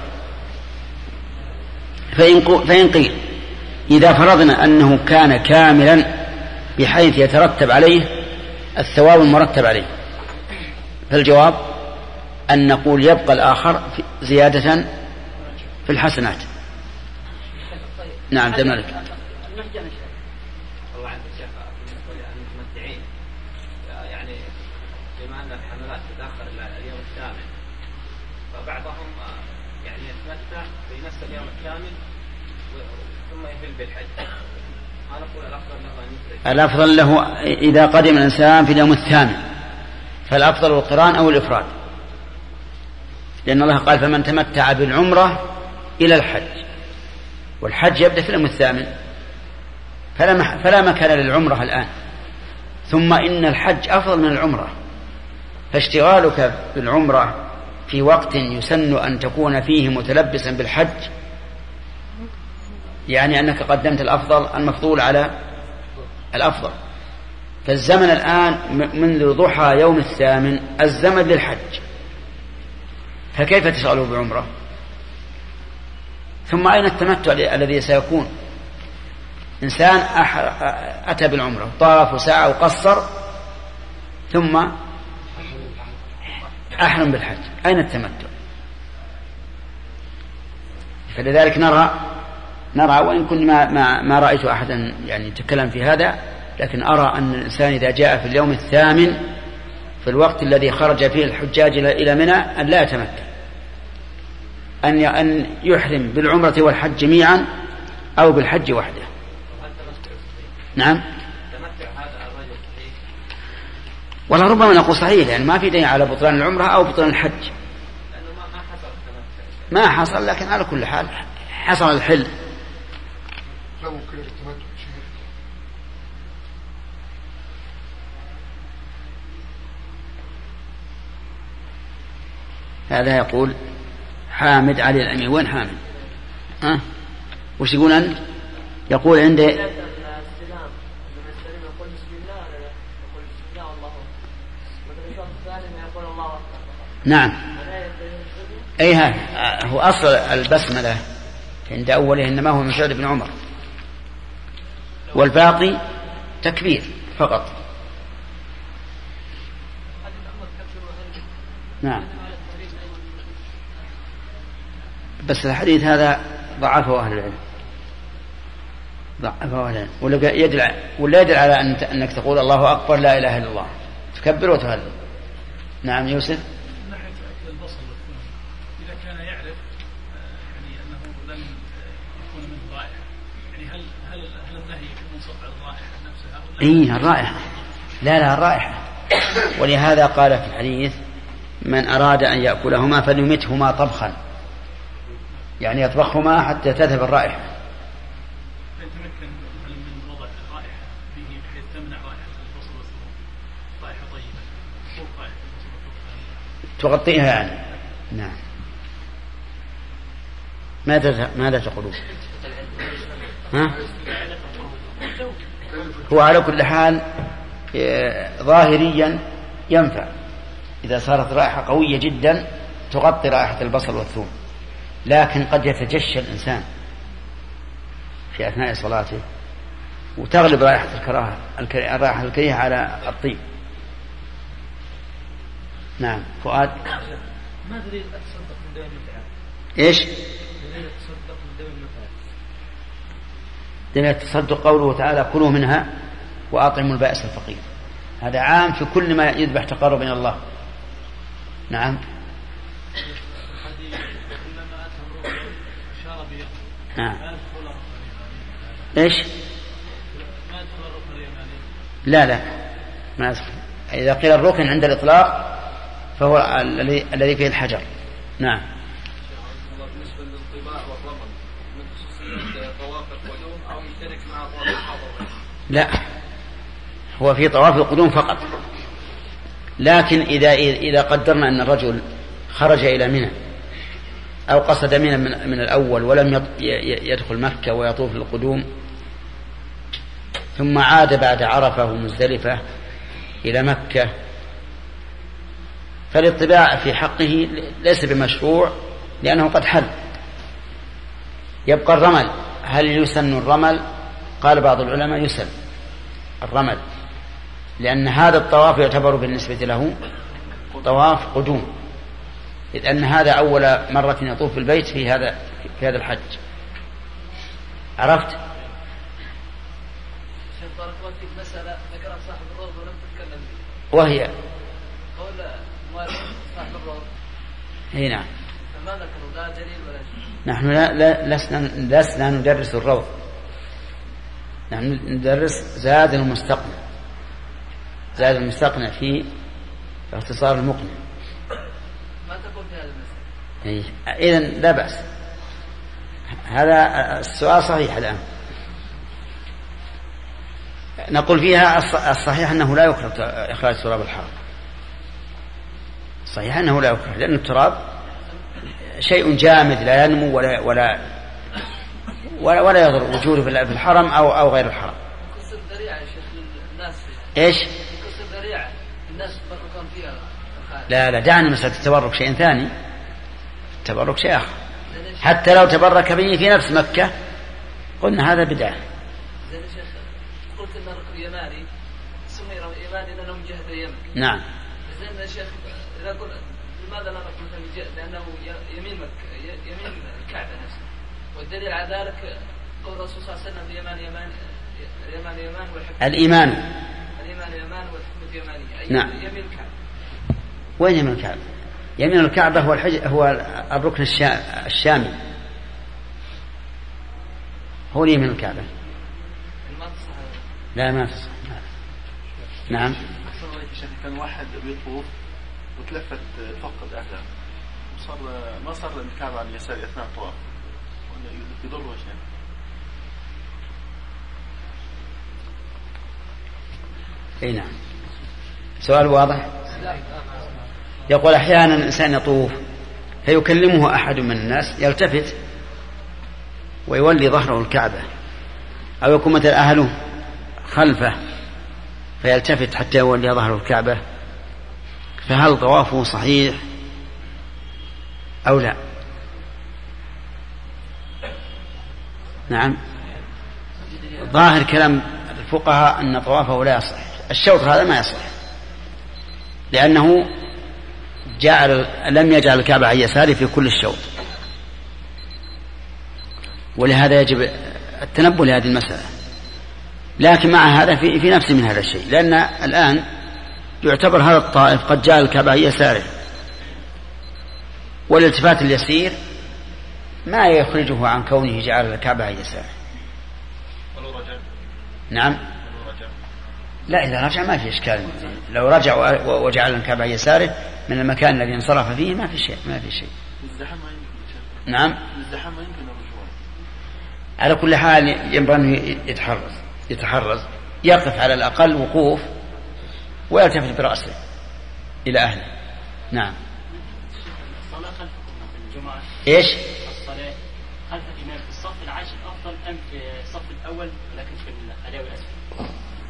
فإن قيل إذا فرضنا أنه كان كاملا بحيث يترتب عليه الثواب المرتب عليه، فالجواب أن نقول يبقى الآخر زيادة في الحسنات. نعم تمالك. الله عنك الشيخ، بالنسبة للمتمتعين يعني بما أن الحملات تتأخر إلى اليوم الثامن، فبعضهم يعني يتمتع في نفس اليوم الكامل ثم يهل بالحج. أنا أقول الأفضل له أن يفرد. الأفضل له إذا قدم الإنسان في اليوم الثامن فالأفضل القران أو الإفراد، لأن الله قال: فمن تمتع بالعمرة إلى الحج، والحج يبدأ في اليوم الثامن، فلا, فلا مكان للعمرة الآن. ثم إن الحج أفضل من العمرة، فاشتغالك بالعمرة في وقت يسن أن تكون فيه متلبسا بالحج يعني أنك قدمت الأفضل المفضول على الأفضل. فالزمن الآن منذ ضحى يوم الثامن الزمن للحج، فكيف تشغله بعمرة؟ ثم أين التمتع الذي سيكون؟ إنسان أتى بالعمرة طاف وسعى وقصر ثم أحرم بالحج، أين التمتع؟ فلذلك نرى نرى وإن كنت ما, ما, ما رأيت أحدا يعني يتكلم في هذا، لكن أرى أن الإنسان إذا جاء في اليوم الثامن في الوقت الذي خرج فيه الحجاج إلى منى أن لا يتمتع، أن أن يحرم بالعمرة والحج جميعا أو بالحج وحده. نعم. ولا ربما نقول صحيح، يعني ما في دين على بطلان العمرة أو بطلان الحج، ما حصل، لكن على كل حال حصل الحل. هذا يقول حامد علي الأمين. وين حامد؟ ها؟ وش يقول أنت؟ يقول عندي نعم. أي هذا هو أصل البسملة عند أوله، إنما هو من سعد بن عمر، والباقي تكبير فقط. نعم. بس الحديث هذا ضعفه أهل العلم، ضعفه أهل العلم، ولا يدل ولا يدل على أن أنك تقول الله أكبر لا إله إلا الله تكبر وتهلل. نعم يوسف. إذا كان يعرف يعني أنه لم يكون من رائحة، يعني هل هل هل النهي يكون صفع الرائحة نفسها؟ إيه الرائحة، لا لا الرائحة. ولهذا قال في الحديث: من أراد أن يأكلهما فليمتهما طبخا. يعني يطبخهما حتى تذهب الرائحة. يتمكن من وضع الرائحة فيه بحيث تمنع رائحة البصل والثوم، رائحة طيبة فوق رائحة البصل والثوم تغطيها يعني. نعم. ماذا ماذا تقولون؟ ها؟ هو على كل حال ظاهريا ينفع إذا صارت رائحة قوية جدا تغطي رائحة البصل والثوم، لكن قد يتجشى الإنسان في أثناء صلاته وتغلب رائحة الكراهة الرائحة الكريهة على الطيب. نعم. فؤاد. ما دليل التصدق من دم المتعة؟ إيش؟ دليل التصدق من دم المتعة. دليل التصدق قوله تعالى كلوا منها وأطعموا البائس الفقير، هذا عام في كل ما يذبح تقرب من الله. نعم. نعم. إيش؟ لا لا ما أدخل. إذا قيل الركن عند الإطلاق فهو الذي الذي فيه الحجر. نعم. بالنسبة للطباع والرمل من خصوصية طواف القدوم أو يشترك مع طواف الحضر؟ لا، هو في طواف القدوم فقط. لكن إذا إذا قدرنا أن الرجل خرج إلى منى أو قصد منى من الأول ولم يدخل مكة ويطوف القدوم ثم عاد بعد عرفة ومزدلفة إلى مكة، فالاتباع في حقه ليس بمشروع لأنه قد حل. يبقى الرمل. هل يسن الرمل؟ قال بعض العلماء يسن الرمل، لأن هذا الطواف يعتبر بالنسبة له طواف قدوم، إذ أن هذا أول مرة يطوف في البيت في هذا في هذا الحج. عرفت؟ شيخ بارك الله فيك، مسألة ذكرها صاحب الروض ولم تتكلم فيه، وهي قول صاحب الروض. اي نعم. فما ذكروا لا دليل ولا شيء. نحن لا لا لسنا لسنا ندرس الروض، نحن ندرس زاد المستقنع. زاد المستقنع في اختصار المقنع. ما تقول في هذا المسألة؟ إيه. إذن لا بأس. هذا السؤال صحيح الآن. نقول فيها الصحيح أنه لا يكره إخراج تراب الحرم. صحيح أنه لا يكره، لأن التراب شيء جامد لا ينمو ولا ولا ولا, ولا يضر وجوده في الحرم أو أو غير الحرم. قصة ذريعة يا شيخ للناس. إيش؟ قصة ذريعة الناس يتبركون فيها. لا لا دعنا مسألة التبرك شيء ثاني، التبرك شيء آخر. حتى لو تبرك به في نفس مكة قلنا هذا بدعة. زين يا شيخ، قلت ان الركن يماني سمي يماني لانه من جهة اليمن. نعم. زين يا شيخ، اذا قلت لماذا لا نقول من جهة؟ لانه يمين مكة يمين الكعبة نفسها، والدليل على ذلك قول الرسول صلى الله عليه وسلم اليمان يمان اليمان يمان والحكمة الإيمان الإيمان يمان والحكمة يمانية. نعم. يمين الكعبة. وين يمين الكعبة؟ يمين الكعبة هو الحج هو الركن الشامي، هو يمين الكعبة. لا ما تصح. نعم. كان واحد بيطوف وتلفت فقد أهله وصار ما صار الكعبة على اليسار أثناء الطواف، يضر وجهه. اي نعم. سؤال واضح. يقول أحيانا الإنسان يطوف فيكلمه أحد من الناس يلتفت ويولي ظهره الكعبة، أو يكون مثل أهله خلفه فيلتفت حتى يولي ظهره الكعبة، فهل طوافه صحيح أو لا؟ نعم. ظاهر كلام الفقهاء أن طوافه لا يصح. الشوط هذا ما يصح لأنه جعل لم يجعل الكعبة عن يساره في كل الشوط، ولهذا يجب التنبه لهذه المسألة. لكن مع هذا في, في نفس من هذا الشيء، لأن الآن يعتبر هذا الطائف قد جعل الكعبة عن يساره، والالتفات اليسير ما يخرجه عن كونه جعل الكعبة عن يساره. نعم. لا إذا رجع ما في إشكال، لو رجع وجعل الكعبة عن يساره من المكان الذي انصرف فيه ما في شيء ما في شيء. نعم. الزحام ما يمكن الرجوع. على كل حال ينبغي أن يتحرز يتحرز يقف على الأقل وقوف ويلتفت برأسه إلى أهله. نعم. الصلاة خلف الجمعة إيش؟ الصلاة خلف الإمام في الصف العاشر أفضل أم في الصف الأول ولكن في العلوي الأسفل؟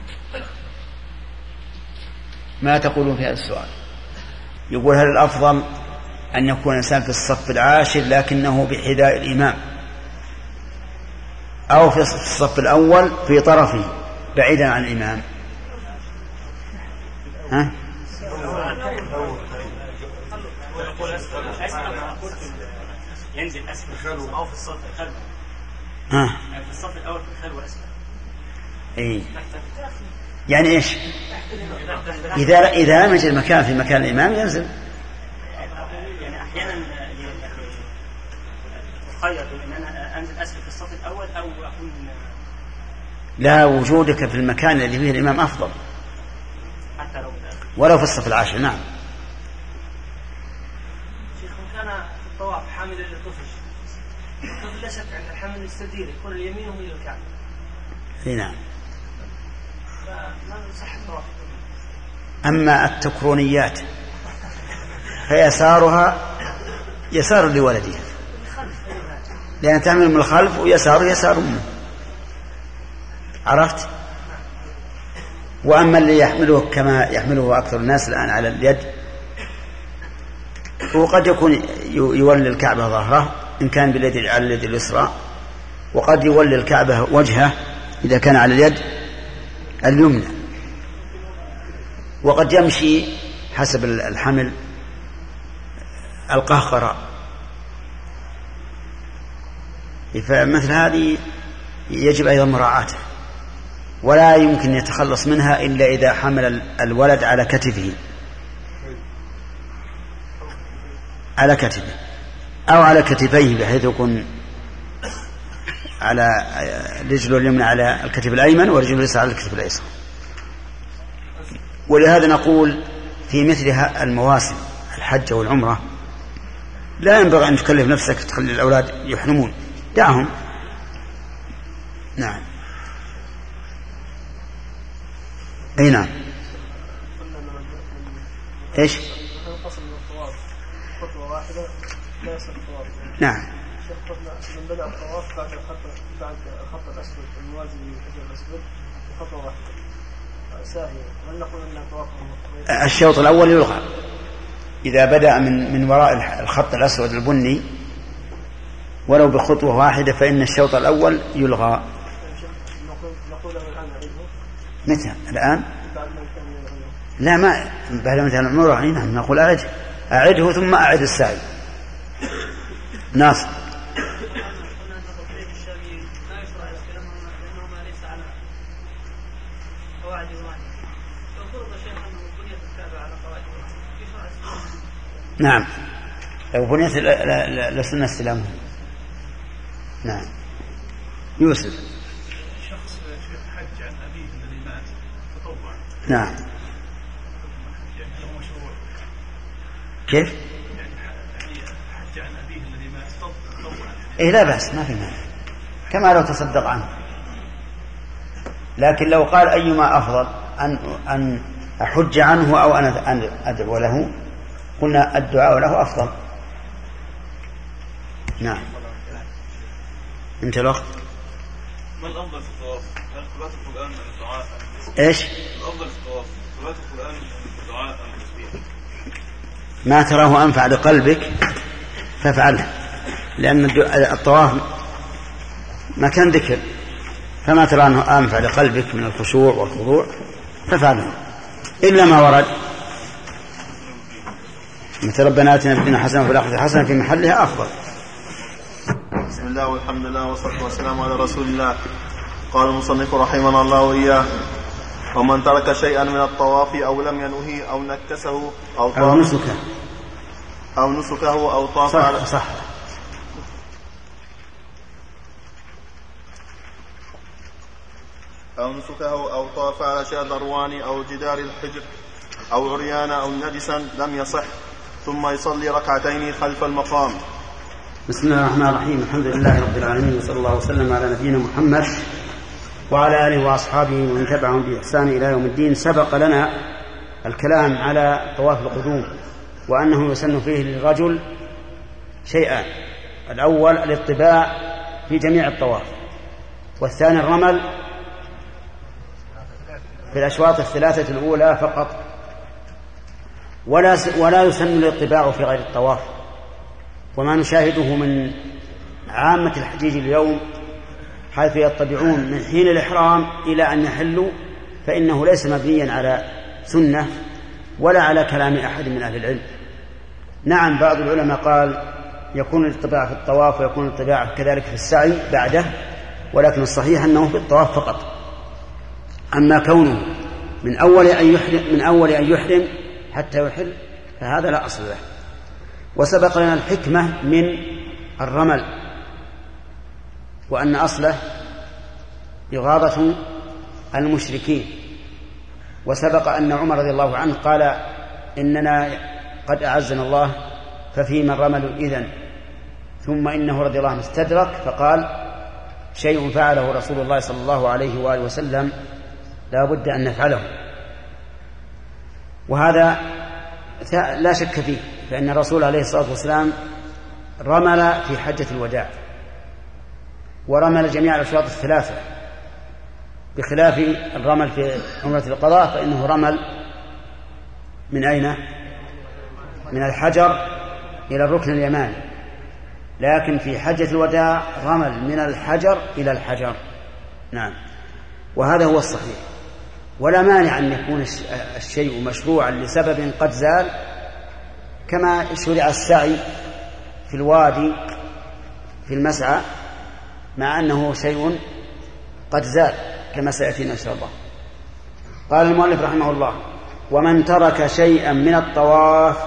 ما تقولون في هذا السؤال؟ يقول هل الأفضل أن يكون الإنسان في الصف العاشر لكنه بحذاء الإمام أو في الصف الأول في طرفه بعيدا عن الإمام؟ ها؟ ينزل أسفل خلوه أو في الصف الخلوه. ها؟ في الصف الأول في الخلوه أسفل. إيه. يعني إيش؟ إذا إذا لم يجد المكان في مكان الإمام ينزل. يعني أحيانا تخير إن أنا أنزل أسفل في الصف الأول أو أكون. لا، وجودك في المكان الذي فيه الإمام أفضل حتى لو ولو في الصف العاشر. نعم. شيخ كان في الطواف حامل للطفل، الطفل لا شك أن الحمل يستدير يكون اليمين وميل الكعبة. نعم. فما صح الطواف. أما التكرونيات فيسارها يسار لولدها لأن تحمل من الخلف ويسار يسار منه. عرفت؟ وأما اللي يحمله كما يحمله أكثر الناس الآن على اليد وقد يكون يولي الكعبة ظهره إن كان باليد على اليد اليسرى، وقد يولي الكعبة وجهه إذا كان على اليد اليمنى، وقد يمشي حسب الحمل القهقرة. فمثل هذه يجب أيضا مراعاته، ولا يمكن يتخلص منها إلا إذا حمل الولد على كتفه على كتفه أو على كتفيه بحيث يكون على رجله اليمنى على الكتف الأيمن ورجله اليسرى على الكتف الأيسر. ولهذا نقول في مثل المواسم الحج والعمرة لا ينبغي أن تكلف نفسك تخلي الأولاد يحرمون، دعهم. نعم. أي نعم. إيش؟ نعم. من بدأ الطواف بعد الخط بعد الخط الأسود الموازي للحجر الأسود خطوة واحدة ساهية، هل نقول أن الطواف الشوط الأول يلغى إذا بدأ من من وراء الخط الأسود البني ولو بخطوة واحدة فإن الشوط الأول يلغى. نقول الآن أعيده. متى الآن؟ لا، ما بعد مثل العمرة. نعم نقول أعد أعده ثم أعد السعي. ناصر. نعم لو بنيت لسنة استلامه. نعم. يوسف. شخص حج عن أبيه الذي مات تطوع. نعم. كيف؟ حج عن أبيه الذي مات تطوع. إيه لا بأس، ما في مانع، كما لو تصدق عنه. لكن لو قال أيما أفضل أن أن أحج عنه أو أنا أن أدعو له، قلنا الدعاء له أفضل. نعم. انت الوقت. ما الأفضل في الطواف؟ هل قراءة القرآن من الدعاء؟ إيش؟ الأفضل في الطواف قراءة القرآن من الدعاء أم التسبيح؟ ما تراه أنفع لقلبك فافعله، لأن الطواف ما كان ذكر، فما ترى أنه أنفع لقلبك من الخشوع والخضوع فافعله، إلا ما ورد مثل ربنا آتنا في الدنيا حسنة وفي الآخرة حسنة في محلها أفضل. بسم الله والحمد لله والصلاة والسلام على رسول الله. قال المصنف رحمنا الله وإياه: ومن ترك شيئا من الطواف أو لم ينهي أو نكسه أو طاف أو نسكه أو نسكه أو طاف صح على صح أو نسكه أو طاف على شيء ضروان أو جدار الحجر أو عريان أو نجسا لم يصح، ثم يصلي ركعتين خلف المقام. بسم الله الرحمن الرحيم. الحمد لله رب العالمين، وصلى الله وسلم على نبينا محمد وعلى آله وأصحابه ومن تبعهم بإحسان إلى يوم الدين. سبق لنا الكلام على طواف القدوم وأنه يسن فيه للرجل شيئان: الأول الاطباع في جميع الطواف، والثاني الرمل في الأشواط الثلاثة الأولى فقط، ولا ولا يسن الاطباع في غير الطواف. وما نشاهده من عامة الحجيج اليوم حيث يطبعون من حين الإحرام إلى أن يحلوا، فإنه ليس مبنيا على سنة ولا على كلام أحد من أهل العلم. نعم، بعض العلماء قال يكون الاطباع في الطواف ويكون الاطباع كذلك في السعي بعده، ولكن الصحيح أنه في الطواف فقط. أما كونه من أول أن يحرم من أول أن يحرم حتى يحل فهذا لا أصل له. وسبق لنا الحكمة من الرمل، وأن أصله إغاظة المشركين. وسبق أن عمر رضي الله عنه قال: إننا قد أعزنا الله ففيما الرمل إذن. ثم إنه رضي الله عنه استدرك فقال: شيء فعله رسول الله صلى الله عليه وآله وسلم لا بد أن نفعله. وهذا لا شك فيه، فإن الرسول عليه الصلاة والسلام رمل في حجة الوداع، ورمل جميع الأشواط الثلاثة، بخلاف الرمل في عمرة القضاء فإنه رمل من أين؟ من الحجر إلى الركن اليماني، لكن في حجة الوداع رمل من الحجر إلى الحجر. نعم، وهذا هو الصحيح. ولا مانع أن يكون الشيء مشروعا لسبب قد زال، كما شرع السعي في الوادي في المسعى مع أنه شيء قد زال كما سيأتينا إن شاء الله. قال المؤلف رحمه الله: ومن ترك شيئا من الطواف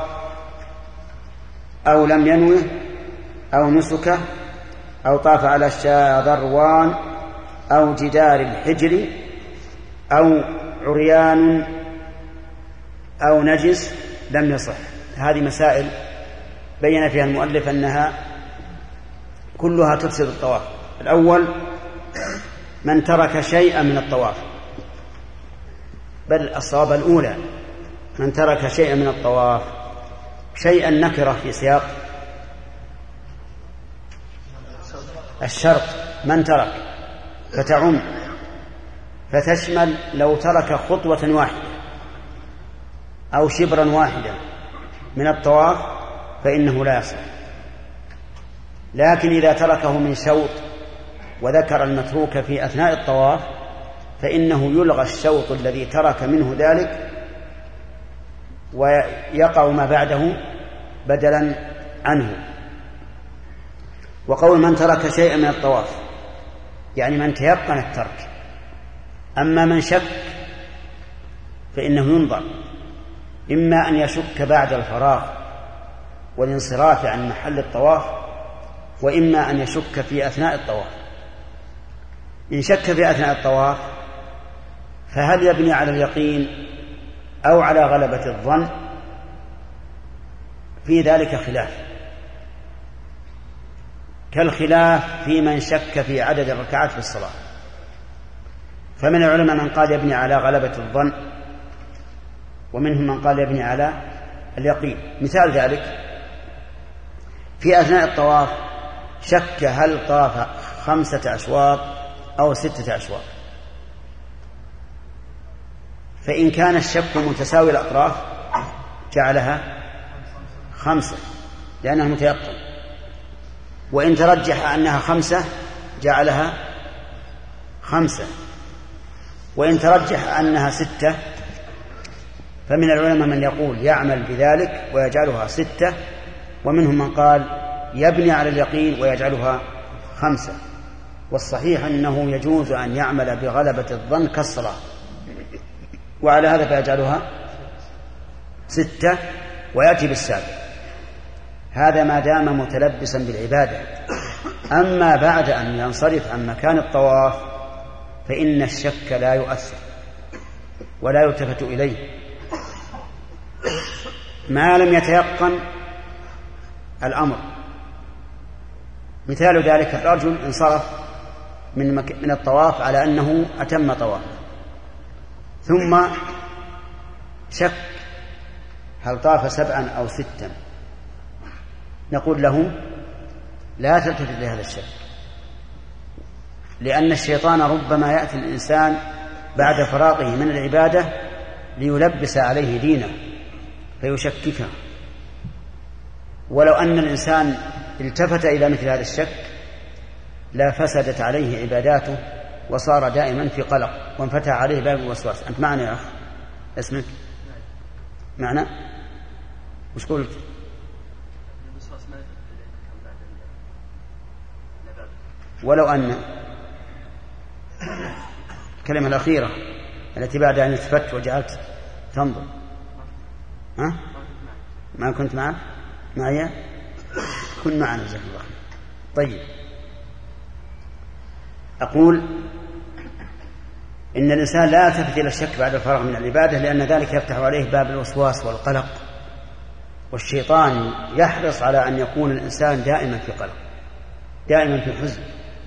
أو لم ينوه أو نسكه أو طاف على شاذروان أو جدار الحجر أو عريان أو نجس لم يصح. هذه مسائل بين فيها المؤلف أنها كلها تفسد الطواف. الأول: من ترك شيئا من الطواف، بل الصواب الأولى من ترك شيئا من الطواف. شيئا نكرة في سياق الشرط، من ترك فتعم فتشمل لو ترك خطوة واحدة أو شبرا واحدا من الطواف فإنه لا يصح. لكن إذا تركه من شوط وذكر المتروك في أثناء الطواف فإنه يلغى الشوط الذي ترك منه ذلك ويقع ما بعده بدلا عنه. وقول من ترك شيئا من الطواف يعني من تيقن الترك. أما من شك فإنه ينظر، إما أن يشك بعد الفراغ والانصراف عن محل الطواف، وإما أن يشك في أثناء الطواف. إن شك في أثناء الطواف فهل يبني على اليقين أو على غلبة الظن؟ في ذلك خلاف، كالخلاف في من شك في عدد الركعات في الصلاة. فمن العلماء من قال يبني على غلبة الظن، ومنهم من قال يبني على اليقين. مثال ذلك: في أثناء الطواف شك هل طاف خمسة أشواط أو ستة أشواط، فإن كان الشك متساوي الأطراف جعلها خمسة لأنها متيقن، وإن ترجح أنها خمسة جعلها خمسة، وإن ترجح أنها ستة فمن العلماء من يقول يعمل بذلك ويجعلها ستة، ومنهم من قال يبني على اليقين ويجعلها خمسة. والصحيح أنه يجوز أن يعمل بغلبة الظن كالصلاة، وعلى هذا فيجعلها ستة ويأتي بالسابع. هذا ما دام متلبسا بالعبادة. أما بعد أن ينصرف عن مكان الطواف فإن الشك لا يؤثر ولا يلتفت إليه ما لم يتيقن الأمر. مثال ذلك الرجل انصرف من, مك... من الطواف على أنه أتم طواف، ثم شك هل طاف سبعا أو ستا، نقول له لا تلتفت لهذا الشك، لأن الشيطان ربما يأتي الإنسان بعد فراغه من العبادة ليلبس عليه دينه فيشككه. ولو أن الإنسان التفت إلى مثل هذا الشك لا فسدت عليه عباداته وصار دائما في قلق وانفتح عليه باب الوسواس. أنت معنا يا أخ؟ اسمك معنا؟ وش قلت؟ ولو أن الكلمة الأخيرة التي بعد أن التفت وجعلت تنظر، ها؟ ما كنت معك؟ معي؟ كن معنا جزاك الله خير. طيب، أقول إن الإنسان لا يلتفت إلى الشك بعد الفراغ من العبادة، لأن ذلك يفتح عليه باب الوسواس والقلق، والشيطان يحرص على أن يكون الإنسان دائما في قلق، دائما في حزن.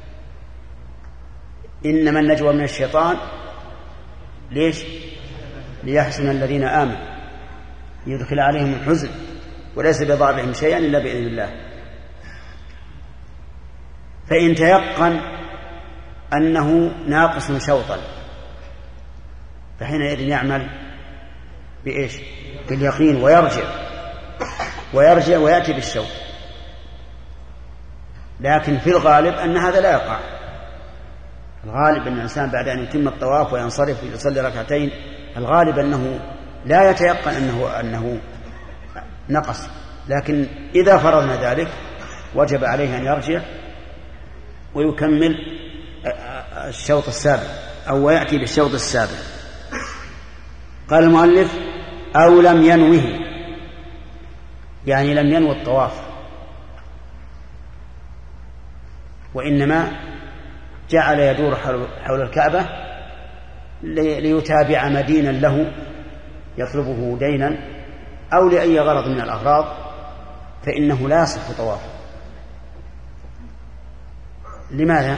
إنما النجوى من الشيطان ليش؟ ليحزن الذين آمنوا، يدخل عليهم الحزن، وليس بضارهم شيئا إلا بإذن الله. فإن تيقن أنه ناقص شوطا فحينئذ يعمل بإيش؟ باليقين، ويرجع ويرجع ويأتي بالشوط. لكن في الغالب أن هذا لا يقع. الغالب أن الإنسان بعد أن يتم الطواف وينصرف ويصلي ركعتين الغالب أنه لا يتيقن أنه, أنه نقص. لكن إذا فرضنا ذلك وجب عليه أن يرجع ويكمل الشوط السابع أو يأتي بالشوط السابع. قال المؤلف أو لم ينوه، يعني لم ينوي الطواف وإنما جعل يدور حول الكعبة ليتابع مدينا له يطلبه دينا أو لأي غرض من الأغراض، فإنه لا يصح طوافه. لماذا؟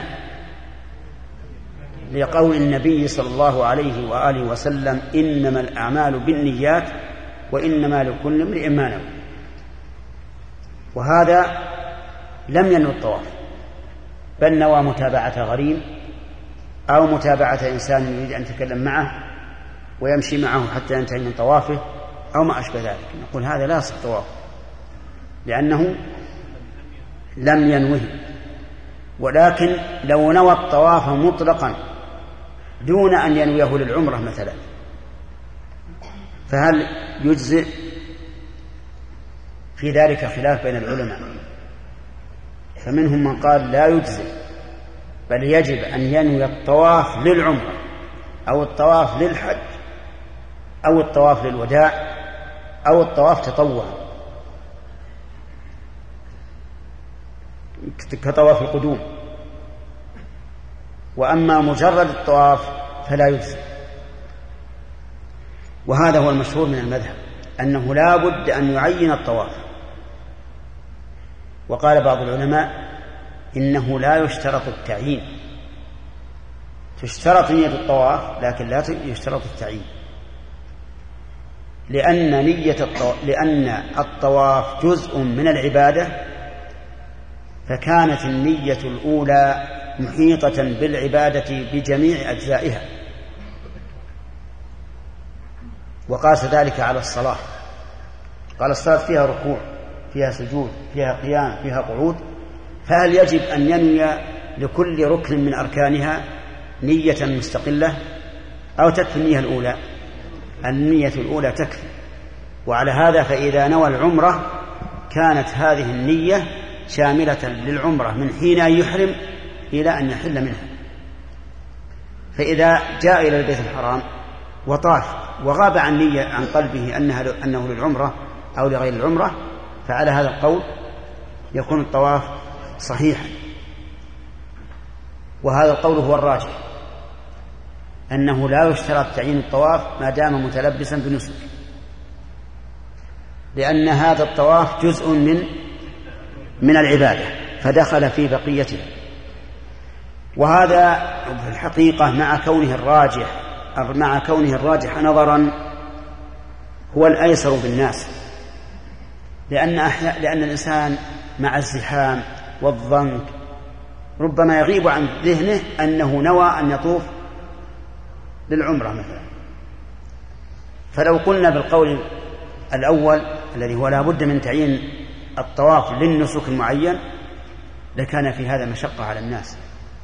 لقول النبي صلى الله عليه وآله وسلم إنما الأعمال بالنيات وإنما لكل امرئ ما نوى. وهذا لم ينوي الطواف، بل نوى متابعة غريم أو متابعة إنسان يريد أن يتكلم معه ويمشي معه حتى ينتهي من طوافه أو ما أشبه ذلك. نقول هذا لا يصح طواف لأنه لم ينوه. ولكن لو نوى الطواف مطلقا دون أن ينويه للعمرة مثلا فهل يجزئ؟ في ذلك خلاف بين العلماء، فمنهم من قال لا يجزئ بل يجب أن ينوي الطواف للعمرة أو الطواف للحج أو الطواف للوداع أو الطواف تطوعا كطواف القدوم. وأما مجرد الطواف فلا يجزئ. وهذا هو المشهور من المذهب أنه لا بد أن يعين الطواف. وقال بعض العلماء إنه لا يشترط التعيين، تشترط نية الطواف لكن لا يشترط التعيين، لأن نية الطواف لأن الطواف جزء من العبادة، فكانت النية الأولى محيطة بالعبادة بجميع أجزائها. وقاس ذلك على الصلاة، قال الصلاة فيها ركوع فيها سجود فيها قيام فيها قعود، فهل يجب أن ينوي لكل ركن من أركانها نية مستقلة أو تكفي النية الأولى؟ النية الأولى تكفي. وعلى هذا فإذا نوى العمرة كانت هذه النية شاملة للعمرة من حين يحرم إلى أن يحل منها. فإذا جاء إلى البيت الحرام وطاف وغاب عن نية عن قلبه أنها أنه للعمرة أو لغير العمرة، فعلى هذا القول يكون الطواف صحيحا. وهذا القول هو الراجح، أنه لا يشترط تعيين الطواف ما دام متلبسا بنسك، لأن هذا الطواف جزء من من العبادة، فدخل في بقيتها. وهذا في الحقيقة مع كونه الراجح مع كونه الراجح نظرا هو الأيسر بالناس، لأن أحياء لأن الإنسان مع الزحام والضنك ربما يغيب عن ذهنه أنه نوى أن يطوف للعمرة مثلا. فلو قلنا بالقول الأول الذي هو لا بد من تعيين الطواف للنسك المعين لكان في هذا مشقة على الناس.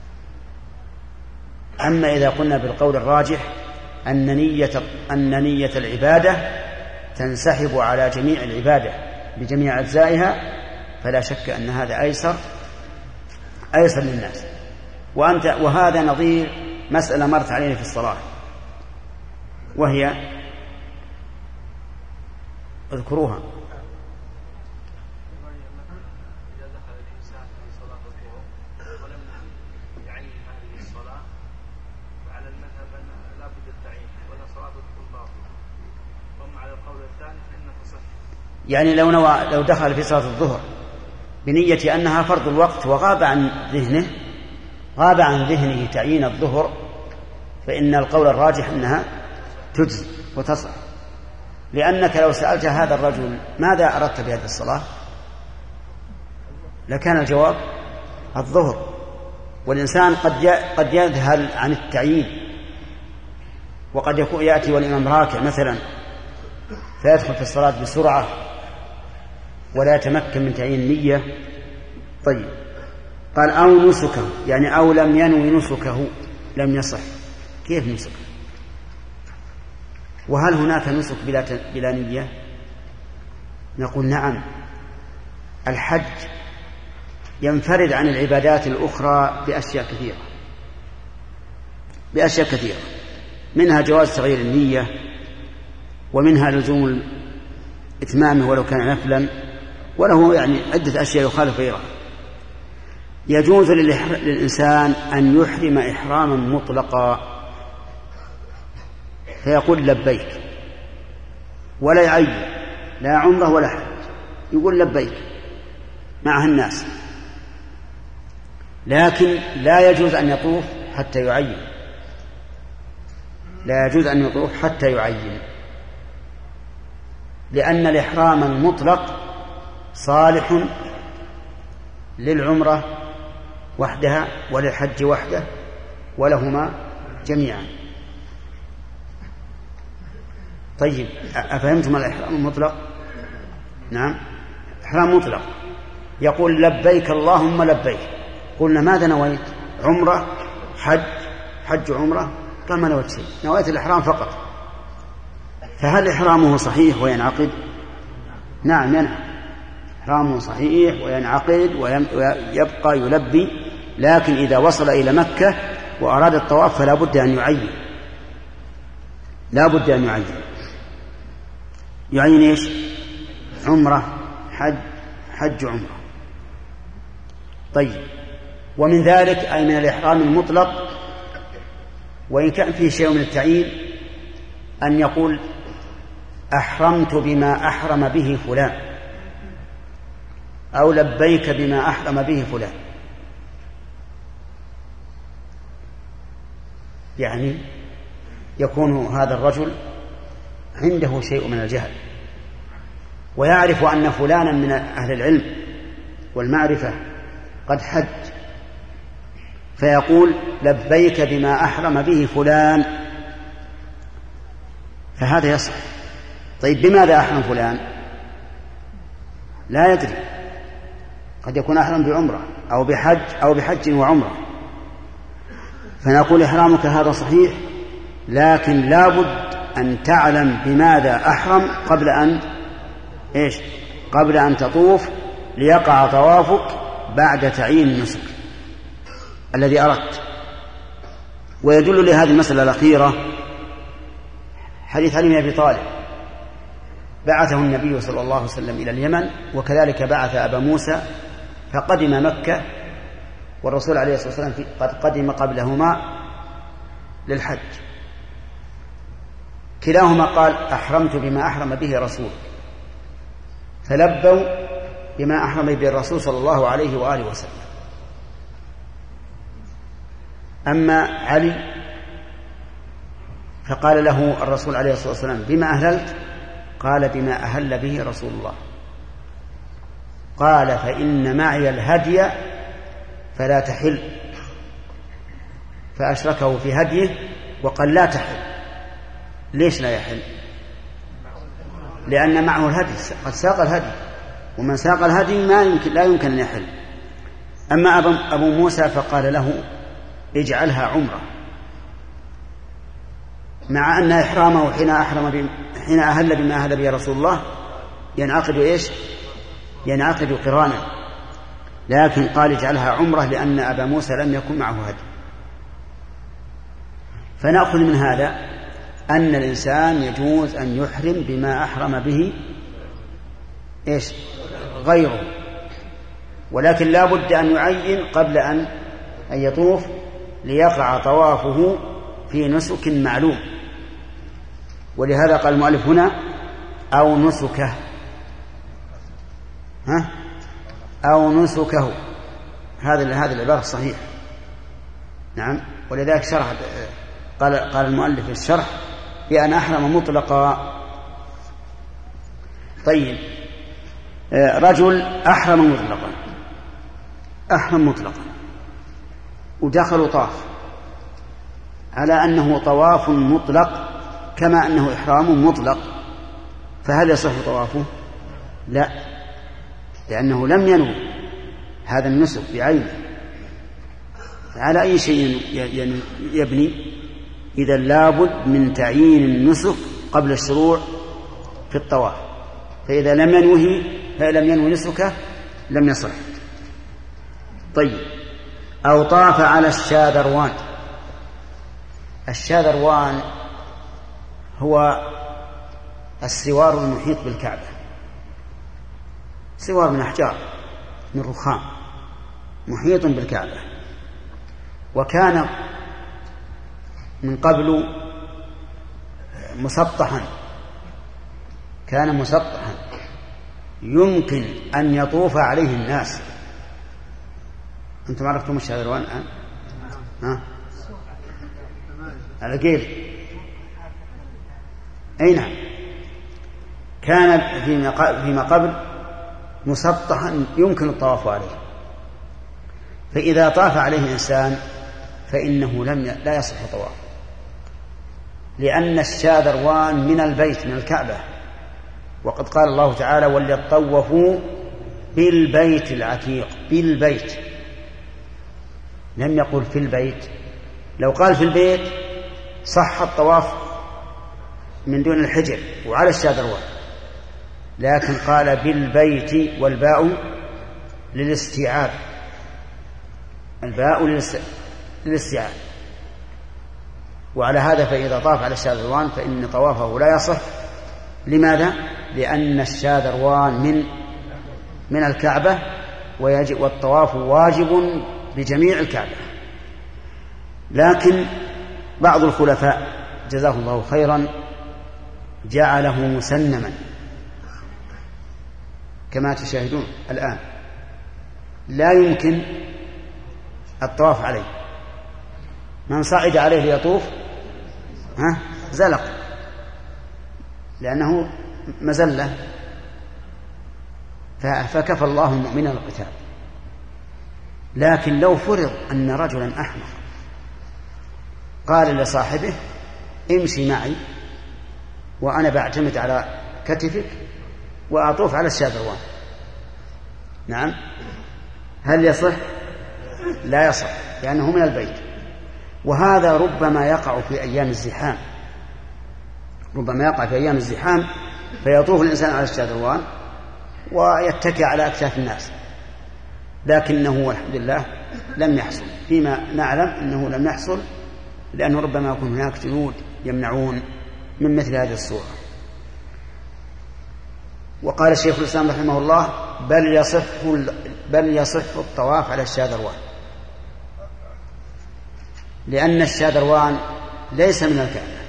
أما إذا قلنا بالقول الراجح أن نية, أن نية العبادة تنسحب على جميع العبادة بجميع أجزائها فلا شك أن هذا أيسر أيسر للناس. وأنت وهذا نظير مسألة مرت علينا في الصلاة، وهي اذكروها. يعني لو نوى لو دخل في صلاة الظهر بنية أنها فرض الوقت وغاب عن ذهنه غاب عن ذهنه تعيين الظهر فإن القول الراجح أنها تجزي وتصح. لأنك لو سألت هذا الرجل ماذا أردت بهذه الصلاة لكان الجواب الظهر. والإنسان قد قد يذهل عن التعيين، وقد يكون يأتي والإمام راكع مثلا فيدخل في الصلاة بسرعة ولا يتمكن من تعيين نية. طيب قال أو نسكه، يعني أو لم ينوي نسكه لم يصح. كيف نسك؟ وهل هناك نسك بلا بلا نية؟ نقول نعم. الحج ينفرد عن العبادات الأخرى بأشياء كثيرة بأشياء كثيرة منها جواز تغيير النية، ومنها لزوم إتمامه ولو كان نفلا، وله يعني عدة أشياء يخالف غيرها. يجوز للإنسان أن يحرم إحراما مطلقا فيقول لبيك ولا يعين لا عمره ولا حج، يقول لبيك معها الناس، لكن لا يجوز أن يطوف حتى يعين لا يجوز أن يطوف حتى يعين لأن الإحرام المطلق صالح للعمرة وحدها وللحج وحده ولهما جميعا. طيب أفهمتم الإحرام المطلق؟ نعم، إحرام مطلق يقول لبيك اللهم لبيك. قلنا ماذا نويت؟ عمرة حج حج عمرة؟ قال ما نويت شيء، نويت الإحرام فقط. فهل إحرامه صحيح وينعقد؟ نعم ينعقد، إحرامه صحيح وينعقد ويبقى يلبي، لكن إذا وصل إلى مكة وأراد الطواف فلا بد أن يعين لا بد أن يعين يعين إيش؟ عمرة حج حج عمرة. طيب ومن ذلك أي من الإحرام المطلق وإن كان فيه شيء من التعيين أن يقول أحرمت بما أحرم به فلان أو لبيك بما أحرم به فلان، يعني يكون هذا الرجل عنده شيء من الجهل ويعرف أن فلانا من أهل العلم والمعرفة قد حج فيقول لبيك بما أحرم به فلان، فهذا يصح. طيب بماذا أحرم فلان؟ لا يدري، قد يكون أحرم بعمرة أو بحج أو بحج وعمرة، فنقول إحرامك هذا صحيح، لكن لا بد أن تعلم بماذا أحرم قبل أن إيش؟ قبل أن تطوف ليقع طوافك بعد تعيين النسك الذي أردت. ويدل لهذه المسألة الأخيرة حديث علي بن أبي طالب بعثه النبي صلى الله عليه وسلم إلى اليمن، وكذلك بعث أبا موسى فقدم مكة، والرسول عليه الصلاة والسلام قد قدم قبلهما للحج. كلاهما قال أحرمت بما أحرم به رسول، فلبوا بما أحرم به الرسول صلى الله عليه وآله وسلم. أما علي فقال له الرسول عليه الصلاة والسلام بما أهللت؟ قال بما أهل به رسول الله. قال فإن معي الهدي فلا تحل، فأشركه في هديه وقال لا تحل. ليش لا يحل؟ لأن معه الهدي، قد ساق الهدي، ومن ساق الهدي ما يمكن لا يمكن أن يحل. أما أبو موسى فقال له اجعلها عمرة، مع أن إحرامه حين أحرم حين أهل بما أهل به رسول الله ينعقد إيش؟ ينعقد قرانا، لكن قال اجعلها عمرة لأن أبا موسى لم يكن معه هدي. فنأخذ من هذا أن الإنسان يجوز أن يحرم بما أحرم به إيش؟ غيره، ولكن لا بد أن يعين قبل أن يطوف ليقع طوافه في نسك معلوم. ولهذا قال المؤلف هنا أو نسكه، ها؟ أو نسكه، هذا هذا العبارة صحيح. نعم، ولذلك شرح قال قال المؤلف في الشرح بأن أحرم مطلقا. طيب، رجل أحرم مطلقا أحرم مطلقا ودخل طاف على أنه طواف مطلق كما أنه إحرام مطلق، فهل يصح طوافه؟ لا، لأنه لم ينوي هذا النسك بعينه. على أي شيء يبني؟ إذا لابد من تعيين النسك قبل الشروع في الطواف، فإذا لم ينوه فلم ينوي نسكه لم يصح. طيب، أو طاف على الشاذروان. الشاذروان هو السوار المحيط بالكعبة، سوار من أحجار من رخام محيط بالكعبة، وكان من قبل مسطحا كان مسطحا يمكن أن يطوف عليه الناس. أنتم عرفتم الشاذروان الآن؟ ها؟ على قيل أي نعم، كان فيما قبل مسطحا يمكن الطواف عليه، فإذا طاف عليه إنسان فإنه لم ي... لا يصح طواف، لأن الشاذروان من البيت من الكعبة، وقد قال الله تعالى وليطوفوا بالبيت العتيق. بالبيت، لم يقل في البيت. لو قال في البيت صح الطواف من دون الحجر وعلى الشاذروان، لكن قال بالبيت، والباء للاستيعاب، الباء للاستيعاب. وعلى هذا فإذا طاف على الشاذروان فإن طوافه لا يصح. لماذا؟ لأن الشاذروان من من الكعبة، ويجب والطواف واجب بجميع الكعبة. لكن بعض الخلفاء جزاه الله خيرا جعله مسنما كما تشاهدون الآن، لا يمكن الطواف عليه. من صعد عليه ليطوف ها زلق، لأنه مزلة، فكفى الله المؤمن القتال. لكن لو فرض أن رجلا أحمق قال لصاحبه امشي معي وأنا بعتمد على كتفك وأطوف على الشاذروان، نعم، هل يصح؟ لا يصح، لأنه من البيت. وهذا ربما يقع في أيام الزحام، ربما يقع في أيام الزحام فيطوف الإنسان على الشاذروان ويتكئ على أكتاف الناس، لكنه والحمد لله لم يحصل. فيما نعلم أنه لم يحصل، لأنه ربما يكون هناك جنود يمنعون من مثل هذه الصورة. وقال الشيخ الإسلام رحمه الله بل يصح بل يصح الطواف على الشاذروان، لأن الشاذروان ليس من الكعبة،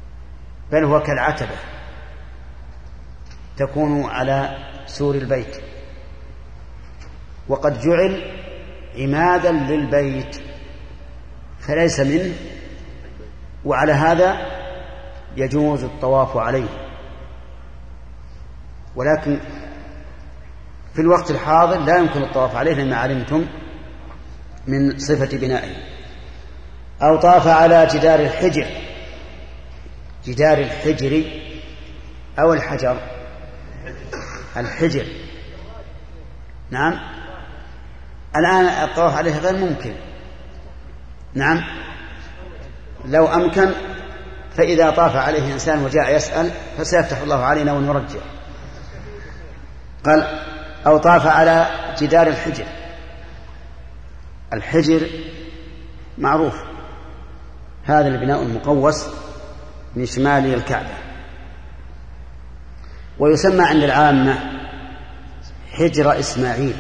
بل هو كالعتبة تكون على سور البيت، وقد جعل عمادا للبيت فليس منه، وعلى هذا يجوز الطواف عليه. ولكن في الوقت الحاضر لا يمكن الطواف عليه لما علمتم من صفة بنائه. أو طاف على جدار الحجر، جدار الحجر أو الحجر، الحجر نعم. الآن الطواف عليه غير ممكن، نعم لو أمكن فإذا طاف عليه إنسان وجاء يسأل فسيفتح الله علينا ونرجع. قال أو طاف على جدار الحجر. الحجر معروف، هذا البناء المقوس من شمال الكعبة، ويسمى عند العامة حجر إسماعيل.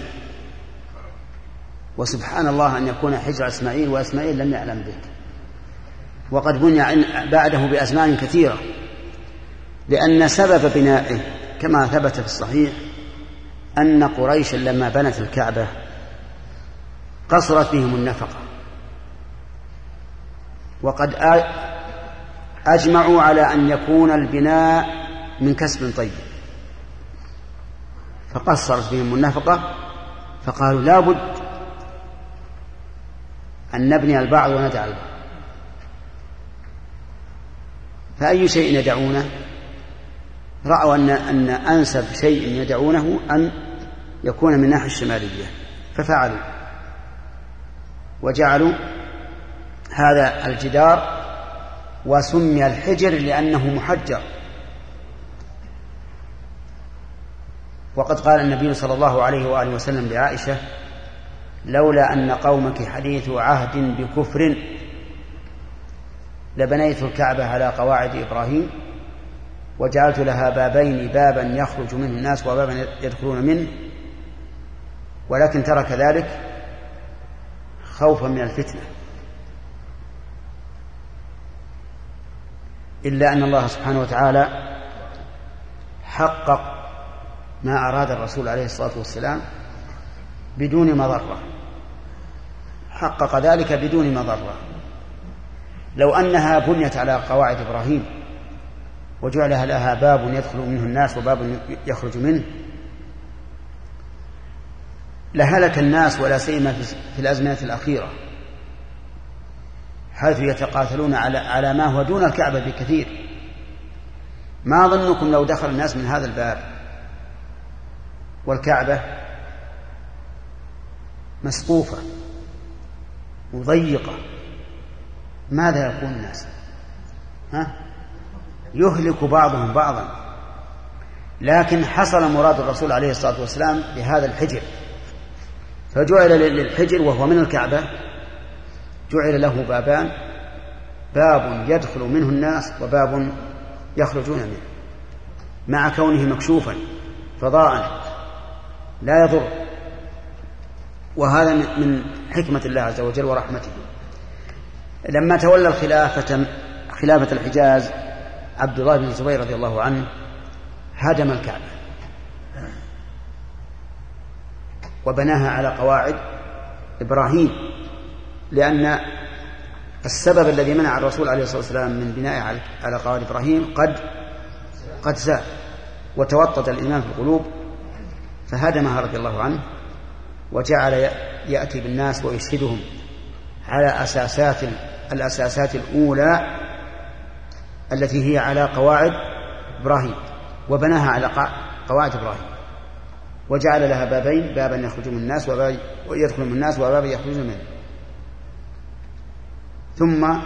وسبحان الله أن يكون حجر إسماعيل وإسماعيل لم يعلم به، وقد بني بعده بأزمان كثيرة، لأن سبب بنائه كما ثبت في الصحيح أن قريش لما بنت الكعبة قصرت بهم النفقة، وقد أجمعوا على أن يكون البناء من كسب طيب، فقصرت بهم النفقة، فقالوا لا بد أن نبني البعض وندع البعض، فأي شيء يدعونه؟ رأوا أن, أن أنسب شيء يدعونه أن يكون من الناحية الشمالية، ففعلوا وجعلوا هذا الجدار، وسمي الحجر لأنه محجر. وقد قال النبي صلى الله عليه وآله وسلم لعائشة: لولا أن قومك حديث عهد بكفر لبنيت الكعبة على قواعد إبراهيم وجعلت لها بابين، بابا يخرج منه الناس وبابا يدخلون منه، ولكن ترك ذلك خوفا من الفتنة. إلا أن الله سبحانه وتعالى حقق ما أراد الرسول عليه الصلاة والسلام بدون مضرة، حقق ذلك بدون مضرة. لو أنها بنيت على قواعد إبراهيم وجعلها لها باب يدخل منه الناس وباب يخرج منه لهلك الناس، ولا سيما في الأزمنة الأخيرة حيث يتقاتلون على على ما هو دون الكعبة بكثير. ما ظنكم لو دخل الناس من هذا الباب والكعبة مسقوفة مضيقة، ماذا يكون الناس؟ ها؟ يهلك بعضهم بعضا. لكن حصل مراد الرسول عليه الصلاة والسلام بهذا الحجر، فجعل للحجر وهو من الكعبة جعل له بابان، باب يدخل منه الناس وباب يخرجون منه، مع كونه مكشوفا فضاء لا يضر. وهذا من حكمة الله عز وجل ورحمته. لما تولى الخلافة خلافة الحجاز عبد الله بن الزبير رضي الله عنه هدم الكعبة وبناها على قواعد إبراهيم، لأن السبب الذي منع الرسول عليه الصلاة والسلام من بناء على قواعد إبراهيم قد قد زال وتوطد الإيمان في القلوب، فهدمها رضي الله عنه وجعل يأتي بالناس ويشهدهم على أساسات الأساسات الأولى التي هي على قواعد إبراهيم، وبناها على قواعد إبراهيم وجعل لها بابين، بابا يخرج من الناس وبابا يدخل من الناس وبابا يخرج منه. ثم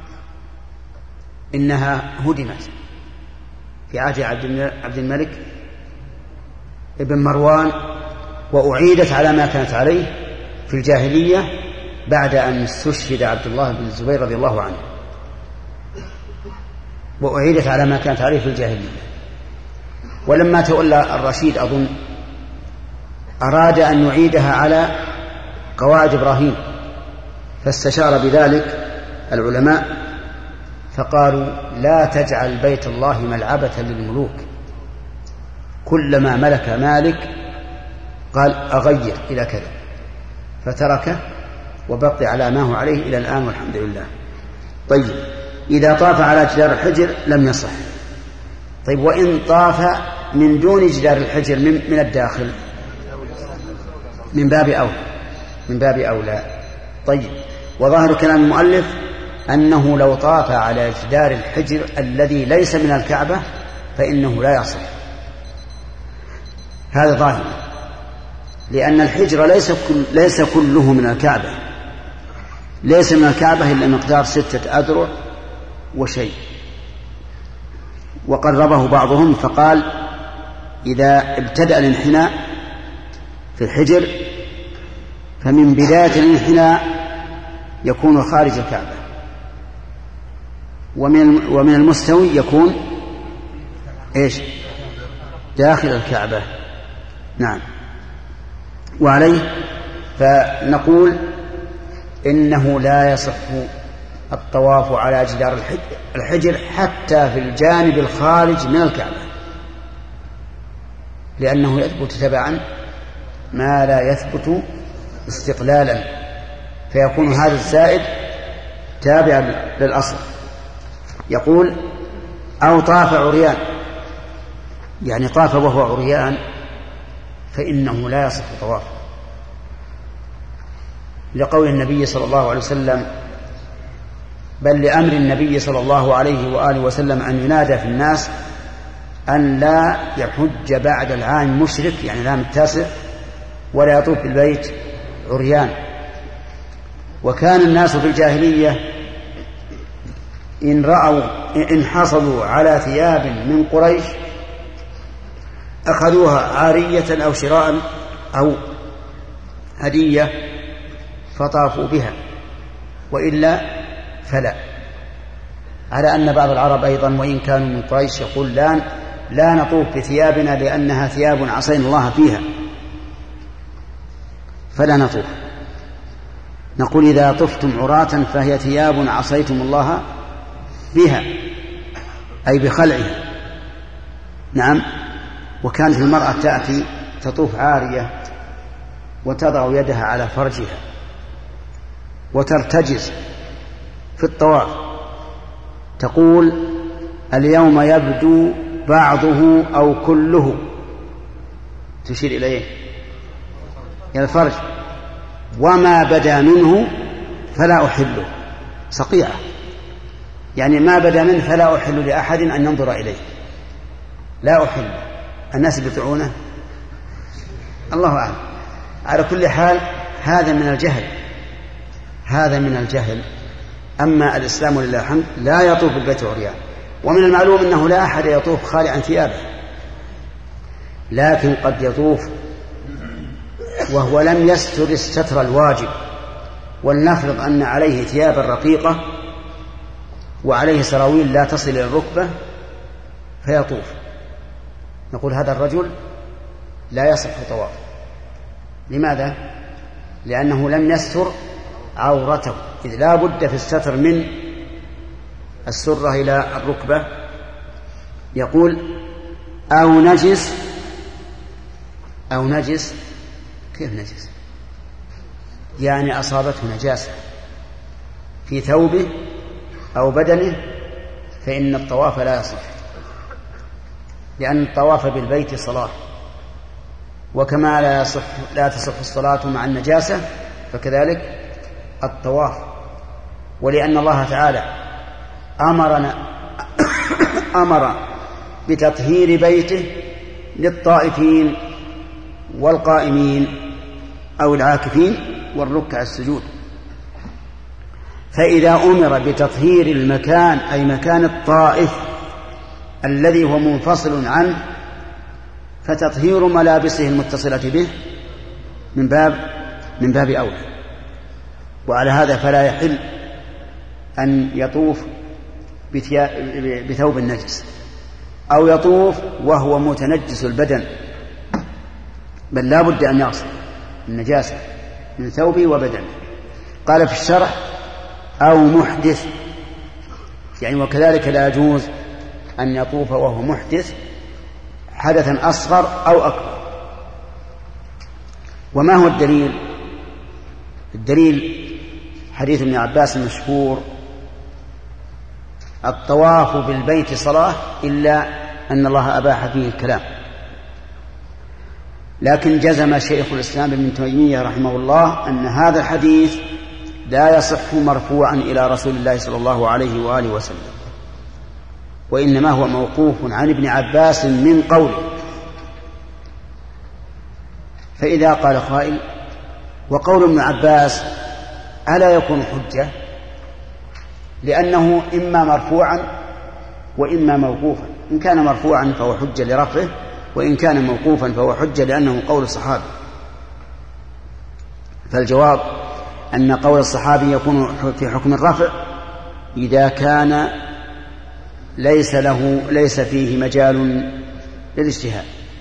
إنها هدمت في عهد عبد الملك ابن مروان، وأعيدت على ما كانت عليه في الجاهلية بعد أن استشهد عبد الله بن الزبير رضي الله عنه، وأعيدت على ما كانت عليه في الجاهلية. ولما تولى الرشيد أظن أراد أن يعيدها على قواعد إبراهيم، فاستشار بذلك العلماء فقالوا: لا تجعل بيت الله ملعبة للملوك، كلما ملك مالك قال أغير إلى كذا. فتركه وبقي على ما هو عليه إلى الآن والحمد لله. طيب إذا طاف على جدار الحجر لم يصح. طيب وإن طاف من دون جدار الحجر من الداخل من باب أولى من باب أولى. طيب وظاهر كلام المؤلف أنه لو طاف على جدار الحجر الذي ليس من الكعبة فإنه لا يصح. هذا ظاهر، لأن الحجر ليس كل ليس كله من الكعبة، ليس من الكعبة إلا مقدار ستة أذرع وشيء. وقربه بعضهم فقال إذا ابتدأ الانحناء في الحجر فمن بداية الانحناء يكون خارج الكعبة، ومن ومن المستوي يكون إيش داخل الكعبة. نعم. وعليه فنقول إنه لا يصح الطواف على جدار الحجر حتى في الجانب الخارج من الكعبة، لأنه يثبت تبعا ما لا يثبت استقلالا، فيكون هذا الزائد تابعا للأصل. يقول أو طاف عريان، يعني طاف وهو عريان فإنه لا يصح طوافه، لقول النبي صلى الله عليه وسلم بل لأمر النبي صلى الله عليه وآله وسلم أن ينادى في الناس أن لا يحج بعد العام مشرك، يعني العام التاسع، ولا يطوف بالبيت عريان. وكان الناس في الجاهلية إن رأوا إن حصلوا على ثياب من قريش أخذوها عارية أو شراء أو هدية فطافوا بها، وإلا فلا. على أن بعض العرب أيضا وإن كانوا من قريش يقول لا, لا نطوف بثيابنا لأنها ثياب عصينا الله فيها فلا نطوف. نقول إذا طفتم عراة فهي ثياب عصيتم الله بها، أي بخلعها. نعم. وكانت المرأة تأتي تطوف عارية وتضع يدها على فرجها وترتجز في الطواف، تقول اليوم يبدو بعضه أو كله، تشير إليه إلى الفرج، وما بدا منه فلا أحله. صقيعة، يعني ما بدا منه فلا أحل لأحد أن ينظر إليه، لا أحل. الناس بتعونه الله أعلم. على كل حال هذا من الجهل، هذا من الجهل. أما الإسلام لله الحمد لا يطوف بالبيت عريان، ومن المعلوم أنه لا أحد يطوف خالعا ثيابه، لكن قد يطوف وهو لم يستر الستر الواجب. ولنفرض أن عليه ثيابا رقيقة وعليه سراويل لا تصل إلى الركبة فيطوف، نقول هذا الرجل لا يصح طوافه. لماذا؟ لأنه لم يستر عورته، إذ لا بد في الستر من السرة إلى الركبة. يقول أو نجس، أو نجس. كيف نجس؟ يعني أصابته نجاسة في ثوبه أو بدنه، فإن الطواف لا يصح، لأن الطواف بالبيت صلاة، وكما لا يصح لا تصح الصلاة مع النجاسة فكذلك الطواف. ولأن الله تعالى أمرنا أمر بتطهير بيته للطائفين والقائمين أو العاكفين والركع السجود. فإذا أمر بتطهير المكان أي مكان الطائف الذي هو منفصل عنه، فتطهير ملابسه المتصلة به من باب من باب أولى. وعلى هذا فلا يحل أن يطوف بثوب النجس أو يطوف وهو متنجس البدن، بل لا بد أن يغسل النجاسة من ثوبه وبدنه. قال في الشرح أو محدث، يعني وكذلك لا يجوز أن يطوف وهو محدث حدثا أصغر أو أكبر. وما هو الدليل؟ الدليل حديث ابن عباس المشهور: الطواف بالبيت صلاة إلا أن الله أباح فيه الكلام. لكن جزم شيخ الإسلام ابن تيمية رحمه الله أن هذا الحديث لا يصح مرفوعا إلى رسول الله صلى الله عليه وآله وسلم، وإنما هو موقوف عن ابن عباس من قوله. فإذا قال قائل: وقول ابن عباس ألا يكون حجة؟ لأنه إما مرفوعا وإما موقوفا. إن كان مرفوعا فهو حجة لرفعه، وإن كان موقوفا فهو حجة لأنه قول الصحابي. فالجواب أن قول الصحابي يكون في حكم الرفع إذا كان ليس له ليس فيه مجال للاجتهاد.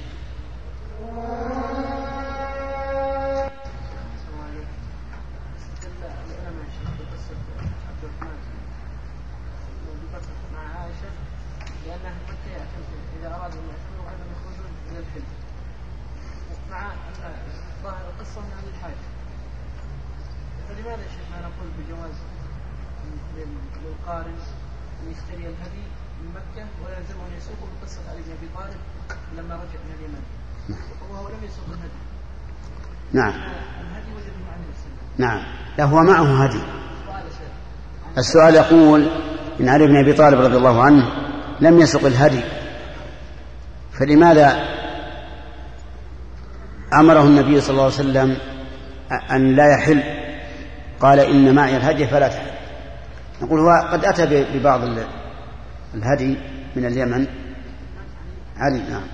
نعم نعم لا هو معه هدي. السؤال يقول: إن علي بن أبي طالب رضي الله عنه لم يسق الهدي، فلماذا أمره النبي صلى الله عليه وسلم أن لا يحل؟ قال: إن معي الهدي فلا تحل. نقول هو قد أتى ببعض الهدي من اليمن. علي نعم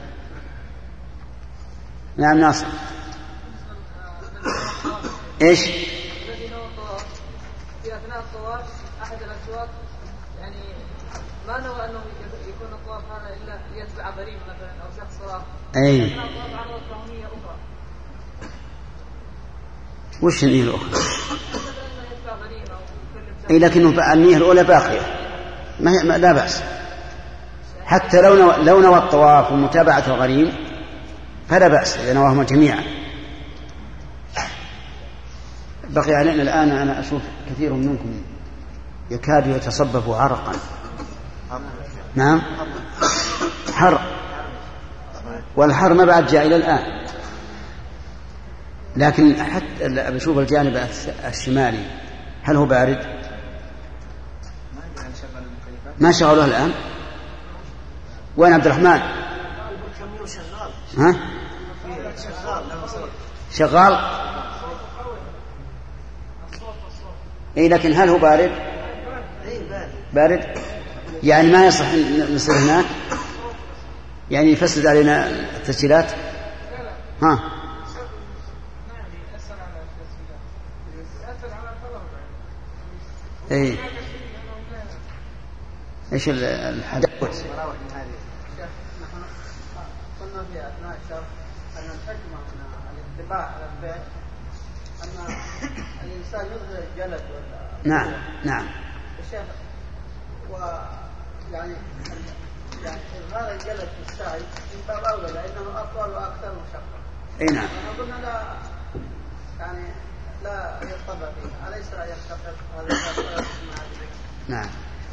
نعم ناصر ايش؟ الذي نوى الطواف في اثناء الطواف احد الاشواط يعني ما نوى انه يكون الطواف هذا الا ليتبع غريب مثلا او شخص راح. اي اثناء الطواف عرضت له نيه اخرى. وش النيه الاخرى؟ اي لكنه النيه الاولى باقيه ما لا باس، حتى لو نوى لو نوى الطواف ومتابعه الغريم فلا باس اذا نواهما جميعا. بقي علينا الآن أنا أشوف كثير منكم يكاد يتصبب عرقا. نعم حر، والحر ما بعد جاء إلى الآن. لكن حتى بشوف الجانب الشمالي هل هو بارد؟ ما شغلوه الآن؟ وين عبد الرحمن؟ ها؟ شغال؟ اي لكن هل هو بارد؟ بارد يعني ما يصح نصير هناك، يعني يفسد علينا التسجيلات. ها اي ايش الحدث؟ قلنا في اثناء الشرح ان الحكمه من الاتباع على البيت ان الانسان يظهر جلد ولا نعم نعم الشيخ ويعني يعني هذا الجلد في السعي من باب اولى لانه اطول واكثر مشقه. اي نعم. قلنا لا يعني لا يطبق فيه، اليس يستقر هذا؟ نعم.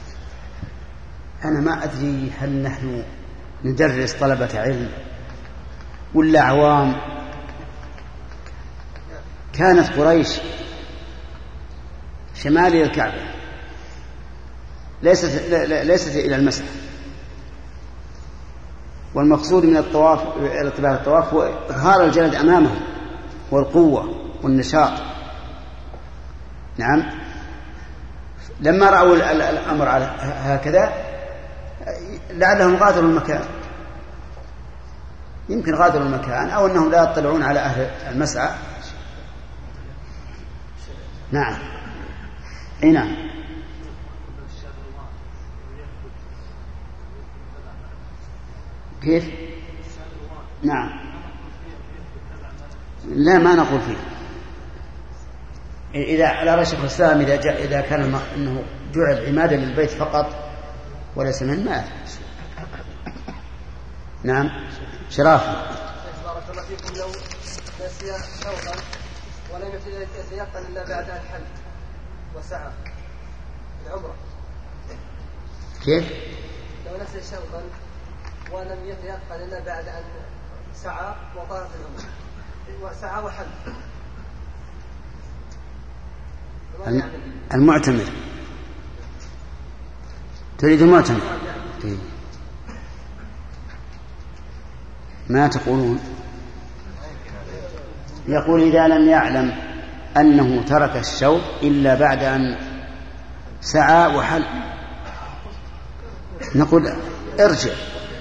انا ما ادري هل نحن ندرس طلبة علم ولا عوام. كانت قريش شمالي الكعبة ليست ليست إلى المسح، والمقصود من الطواف ارتباط الطواف هو إظهار الجلد أمامه والقوة والنشاط. نعم. لما رأوا الأمر على هكذا لعلهم غادروا المكان، يمكن غادروا المكان أو أنهم لا يطلعون على أهل المسعى. نعم اي نعم. كيف؟ نعم لا ما نقول فيه. إذا على رأي شيخ الإسلام إذا جاء إذا كان أنه جعل عمادة للبيت فقط وليس من ما. نعم شرافي. بارك الله فيكم. لو نسي ثوبا ولم يتيقن إلا بعد أن حل وسعى العمرة. كيف؟ لو نسي شوطا ولم يتيقن إلا بعد أن سعى وطارت العمرة وسعى وحل. المعتمر تريد المعتمر؟ إيه. ما تقولون؟ يقول إذا لم يعلم أنه ترك الشوط إلا بعد أن سعى وحل، نقول ارجع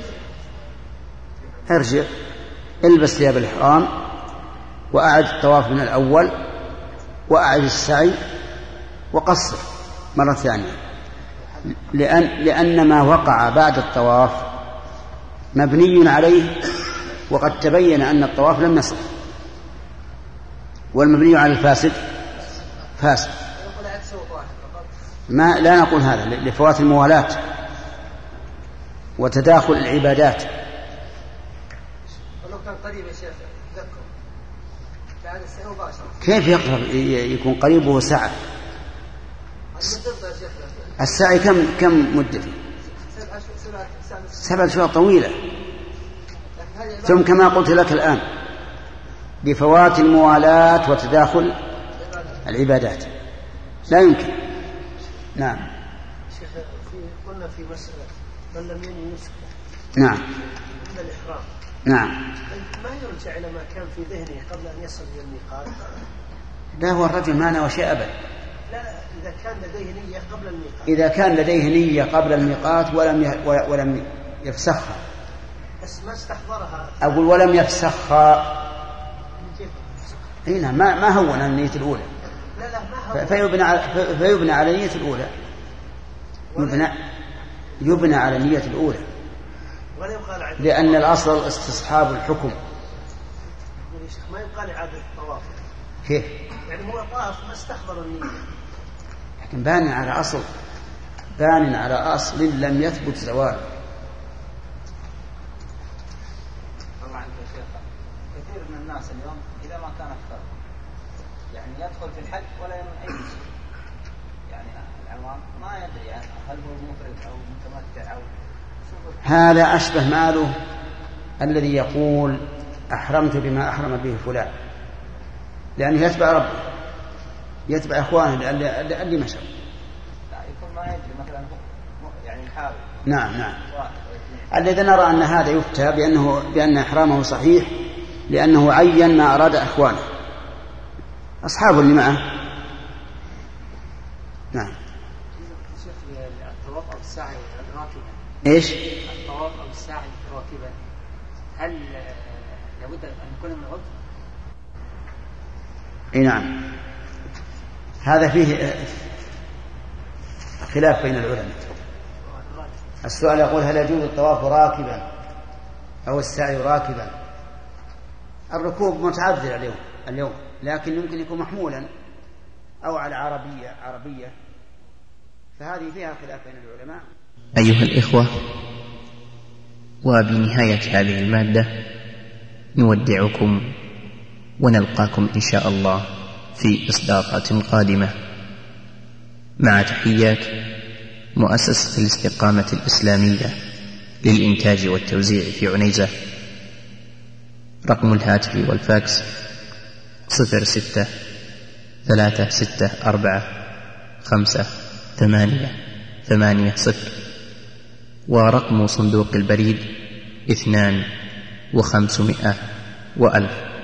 ارجع البس ثياب الإحرام وأعد الطواف من الأول وأعد السعي وقصر مرة ثانية، لأن, لأن ما وقع بعد الطواف مبني عليه وقد تبين أن الطواف لم يصح، والمبني على الفاسد فاسد. ما لا نقول هذا لفوات الموالاة وتداخل العبادات. ولو كان قريب يا شيخ ذكر بعد السنة مباشرة كيف يقرب يكون قريبه ساعة؟ السعي كم كم مدته؟ سبعة شهور طويلة. ثم كما قلت لك الآن بفوات الموالاة وتداخل العبادات لا يمكن. نعم. شيخ في قلنا في مسألة من لم ينوي نسكه. نعم. من الإحرام. نعم. ما يرجع إلى ما كان في ذهنه قبل أن يصل إلى الميقات؟ لا، هو الرجل ما نوى شيء أبدا. لا، إذا كان لديه نية قبل الميقات. إذا كان لديه نية قبل الميقات ولم ولم يفسخها. بس ما استحضرها. أقول ولم يفسخها. هنا ما ما هون النية الأولى. لا لا ما هون. فيبنى على فيبنى على النية الأولى. يبنى يبنى على النية الأولى. ولا يقال عادة. لأن الأصل استصحاب الحكم. ما يقال عادة الطواف. كيف؟ يعني هو طاف ما استحضر النية. لكن بان على أصل بان على أصل لم يثبت زواله. طبعا يا شيخ كثير من الناس اليوم إذا ما كان اختار يعني يدخل في الحج ولا ينوي أي شيء، يعني العوام ما يدري يعني هل هو مفرد أو متمتع أو هذا أشبه ماله الذي يقول أحرمت بما أحرم به فلان، لأنه يتبع ربه يتبع إخوانه لأني مشى. لا يكون ما يدري مثلا يعني يحاول. نعم نعم. الذي نرى أن هذا يفتى بأنه بأن إحرامه صحيح لأنه عين ما أراد إخوانه أصحابه اللي معه. نعم. الطواف أو السعي راكبا. إيش؟ الطواف أو السعي راكبا هل لابد أن يكون من عذر؟ اي نعم، هذا فيه خلاف بين العلماء. السؤال يقول هل يجوز الطواف راكبا أو السعي راكبا؟ الركوب متعذر اليوم اليوم لكن يمكن يكون محمولا أو على عربية عربية، فهذه فيها خلاف بين العلماء. أيها الإخوة، وبنهاية هذه المادة نودعكم ونلقاكم إن شاء الله في إصدارات قادمة، مع تحيات مؤسسة الاستقامة الإسلامية للإنتاج والتوزيع في عنيزة. رقم الهاتف والفاكس صفر ستة ثلاثة ستة أربعة خمسة ثمانية ثمانية صفر، ورقم صندوق البريد اثنان وخمسمائة وألف.